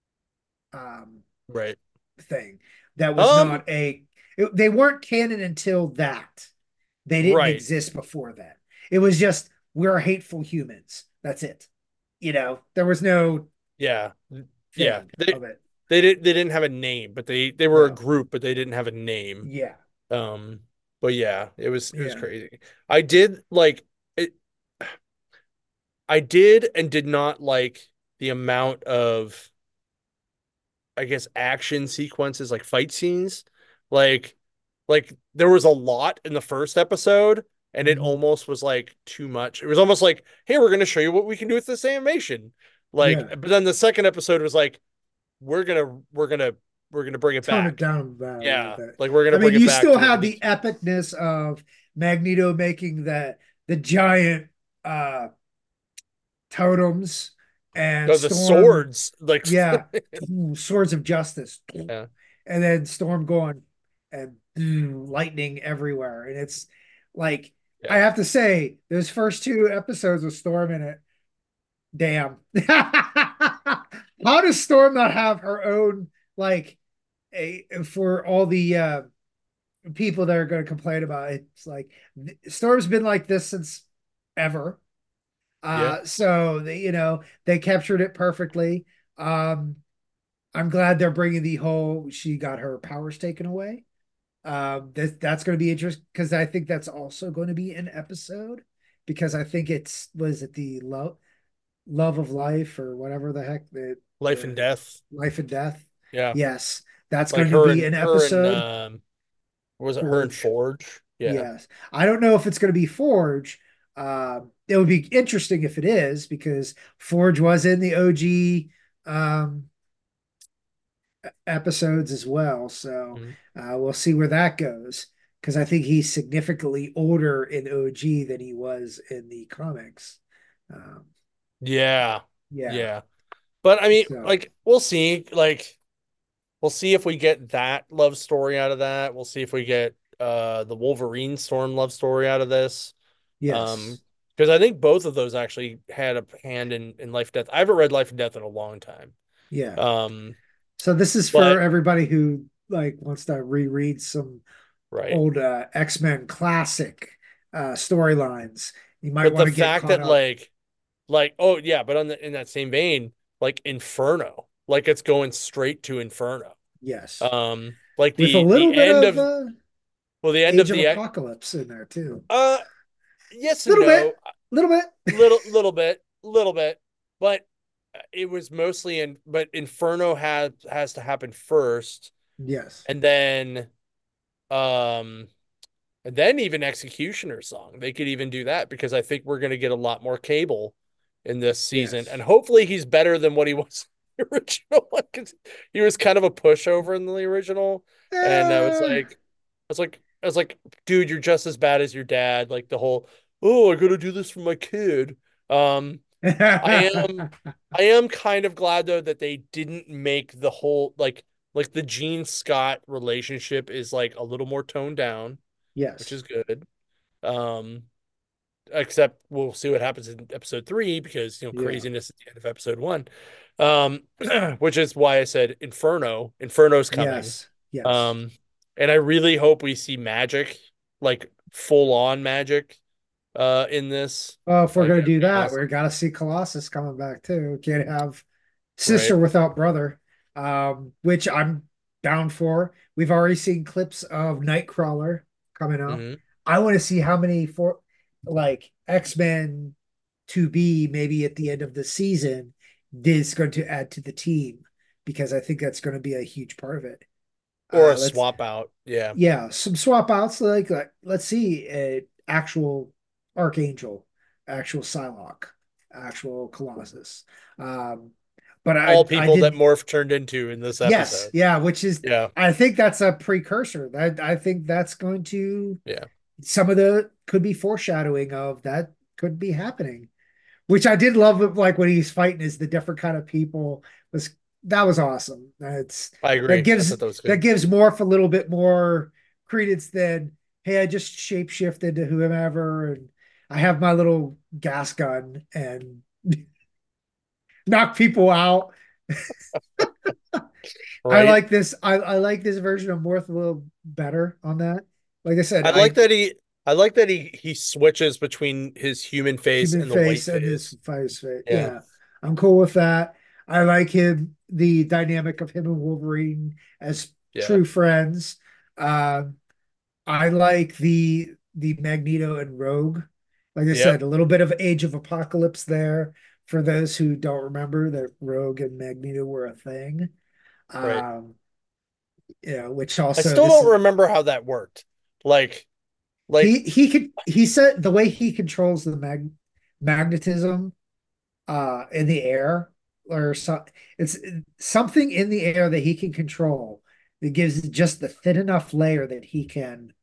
um, Right. thing that was Um not a. It, they weren't canon until that. They didn't right. exist before that. It was just we're hateful humans. That's it. You know, there was no Yeah. Yeah. thing They of it. they didn't they didn't have a name, but they they were a No. group, but they didn't have a name. Yeah. Um, but yeah, it was it was Yeah. crazy. I did like it. I did and did not like the amount of, I guess, action sequences, like fight scenes. Like, like there was a lot in the first episode, and it Mhm. almost was like too much. It was almost like, hey, we're gonna show you what we can do with this animation. Like, Yeah. but then the second episode was like, we're gonna we're gonna we're gonna bring it Tone it back. down about a little Yeah, bit. like we're I gonna mean, bring it you back still to what we have need the to. epicness of Magneto making the the giant uh totems and Oh, the Storm, swords, like, yeah, swords of justice. yeah, And then Storm going and lightning everywhere. And it's like I yeah. have to say, those first two episodes with Storm in it, damn. How does Storm not have her own like a for all the uh people that are going to complain about it? It's like Storm's been like this since ever. Yeah. Uh, so they, you know, they captured it perfectly. Um, I'm glad they're bringing the whole she got her powers taken away. Um, that that's going to be interesting because I think that's also going to be an episode because I think it's was it the love love of life or whatever the heck the Life and the death. life and death. Yeah. Yes, that's Like going to her be and an her and episode. um was it her and Forge. Forge? Yeah. Yes. I don't know if it's going to be Forge. Uh, it would be interesting if it is because Forge was in the O G um, episodes as well. So Mhm. uh, we'll see where that goes because I think he's significantly older in O G than he was in the comics. Um, Yeah. yeah. Yeah. But I mean, So, like we'll see. Like we'll see if we get that love story out of that. We'll see if we get uh the Wolverine Storm love story out of this. Um yes. because I think both of those actually had a hand in in Life and Death. I haven't read Life and Death in a long time. Yeah. Um So this is for but everybody who like wants to reread some right. old uh, X-Men classic uh, storylines. You might But want the to get fact caught that up. like like oh yeah, but on the in that same vein, like Inferno, like it's going straight to Inferno. Yes. Um like With a the the little bit end of of uh, well the end Age of of the X- Apocalypse in there too. uh yes and Little bit, no, little bit. little little bit, little bit, but it was mostly in but Inferno had has to happen first Yes. and then um and then even Executioner song. They could even do that because I think we're going to get a lot more Cable in this season and Yes. hopefully he's better than what he was. the original one because he was kind of a pushover in the original, and I was Eh. like, I was like, I was like, dude, you're just as bad as your dad. Like the whole, oh, I gotta do this for my kid. Um, I am, I am kind of glad though that they didn't make the whole like like the Gene Scott relationship is like a little more toned down, which Yes. is good. Um, except we'll see what happens in episode three because you know Yeah. craziness at the end of episode one, um, which is why I said Inferno. Inferno's coming, Yes. Yes. um, and I really hope we see magic, like full on magic, uh, in this. Well, if we're Like gonna that'd do be that, we awesome, gotta see Colossus coming back too. Can't have right? sister without brother. Um, which I'm down for. We've already seen clips of Nightcrawler coming out. Hmm. I want to see how many for like X-Men to be maybe at the end of the season is going to add to the team because I think that's going to be a huge part of it. Or Uh, a let's swap out, yeah. yeah, some swap outs like, like let's see a actual Archangel, actual Psylocke, actual Colossus. Um, but I All I people that did Morph turned into in this yes, episode. yeah, which is Yeah, I think that's a precursor. That I think that's going to yeah. some of the could be foreshadowing of that could be happening. Which I did love like when he's fighting is the different kind of people was that was awesome. That's I that agree. I gives thought that was that good. gives Morph a little bit more credence than hey, I just shapeshifted to whomever and I have my little gas gun and knock people out. I Right. like this. I, I like this version of Morph a little better on that. Like I said, I like I that he I like that he he switches between his human face human and the white face and his face. face face. Yeah. Yeah, I'm cool with that. I like him, the dynamic of him and Wolverine as Yeah. true friends. Um, I like the the Magneto and Rogue. Like I said, Yep. a little bit of Age of Apocalypse there for those who don't remember that Rogue and Magneto were a thing. Right. Um, you know, which I also still this don't is remember how that worked. Like like he he could he said the way he controls the mag magnetism uh in the air or so it's something in the air that he can control that gives just the thin enough layer that he can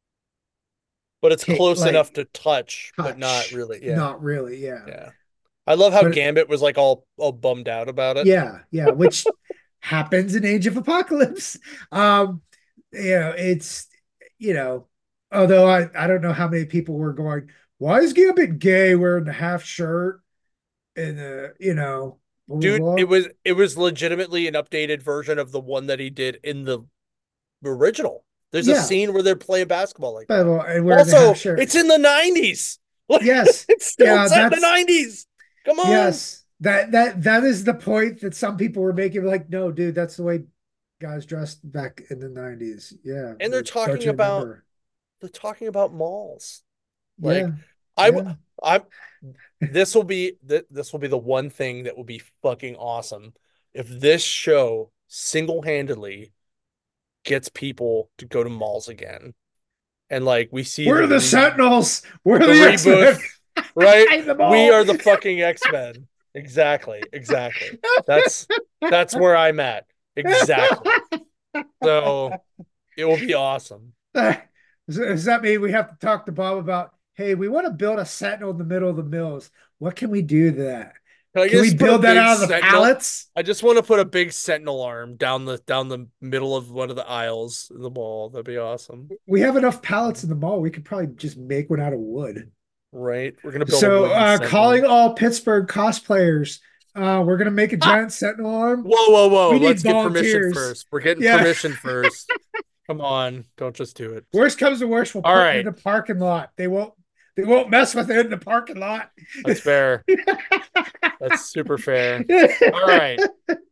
but it's take close enough like to touch, but not touch. really. Yeah. Not really, yeah. Yeah. I love how But Gambit was like all all bummed out about it. yeah, yeah, which happens in Age of Apocalypse. Um, you know, it's you know, although I I don't know how many people were going, why is Gambit gay wearing the half shirt and the you know blah blah Dude, it blah. was it was legitimately an updated version of the one that he did in the original. There's a Yeah, scene where they're playing basketball like but that. well, and wearing the half Also, shirt. it's in the nineties. Like Yes, it's still yeah, set in the that's nineties. Come on. yes. That that that is the point that some people were making. Like, no, dude, that's the way guys dressed back in the nineties. Yeah, And they're like, don't talking you about remember? they're talking about malls. Yeah, Like I yeah. I this will be this will be the one thing that will be fucking awesome if this show single-handedly gets people to go to malls again. And like we see We're the the re Sentinels. We're the the X-Men. reboot, right? In the We mall. are the fucking X-Men. Exactly. Exactly. That's that's where I'm at. Exactly. So it will be awesome. Does that mean we have to talk to Bob about, hey, we want to build a Sentinel in the middle of the mills. What can we do to that? Can I Can we just put a build that big out of the sentinel? pallets? I just want to put a big sentinel arm down the down the middle of one of the aisles in the mall. That'd be awesome. We have enough pallets in the mall. We could probably just make one out of wood. Right? We're gonna build a So, wooden uh, calling sentinel. all Pittsburgh cosplayers, uh, we're gonna make a Ah! giant Sentinel arm. Whoa, whoa, whoa. We Let's need get permission volunteers. first. We're getting Yeah. permission first. Come on. Don't just do it. Worst comes to worst, we'll All put it in right. the parking lot. They won't. They won't mess with it in the parking lot. That's fair. That's super fair. All right.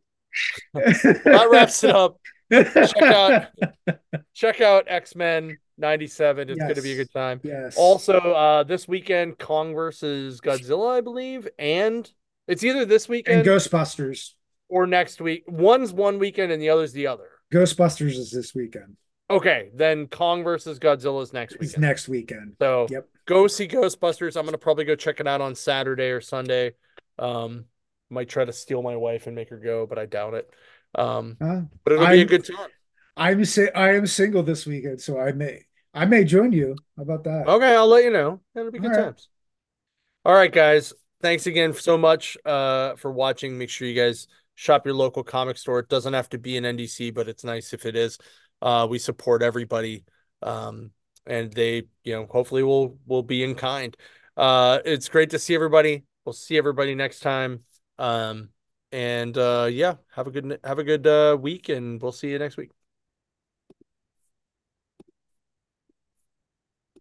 Well, that wraps it up. Check out check out X-Men ninety-seven. It's going to be a Yes. good time. Yes. Also, uh this weekend Kong versus Godzilla, I believe, and it's either this And weekend Ghostbusters. or next week. One's one weekend and the other's the other. Ghostbusters is this weekend. Okay, then Kong versus Godzilla is next It's weekend. next weekend. So Yep. go see Ghostbusters. I'm gonna probably go check it out on Saturday or Sunday. Um, Might try to steal my wife and make her go, but I doubt it. Um, Uh, but it'll be a I'm good time. I'm si I am single this weekend, so I may I may join you. How about that? Okay, I'll let you know. It'll be All good right. times. All right, guys. Thanks again so much uh, for watching. Make sure you guys shop your local comic store. It doesn't have to be an N D C, but it's nice if it is. Uh, we support everybody, um, and they, you know, hopefully will will be in kind. Uh, it's great to see everybody. We'll see everybody next time. Um, and uh, yeah, have a good have a good uh, week, and we'll see you next week.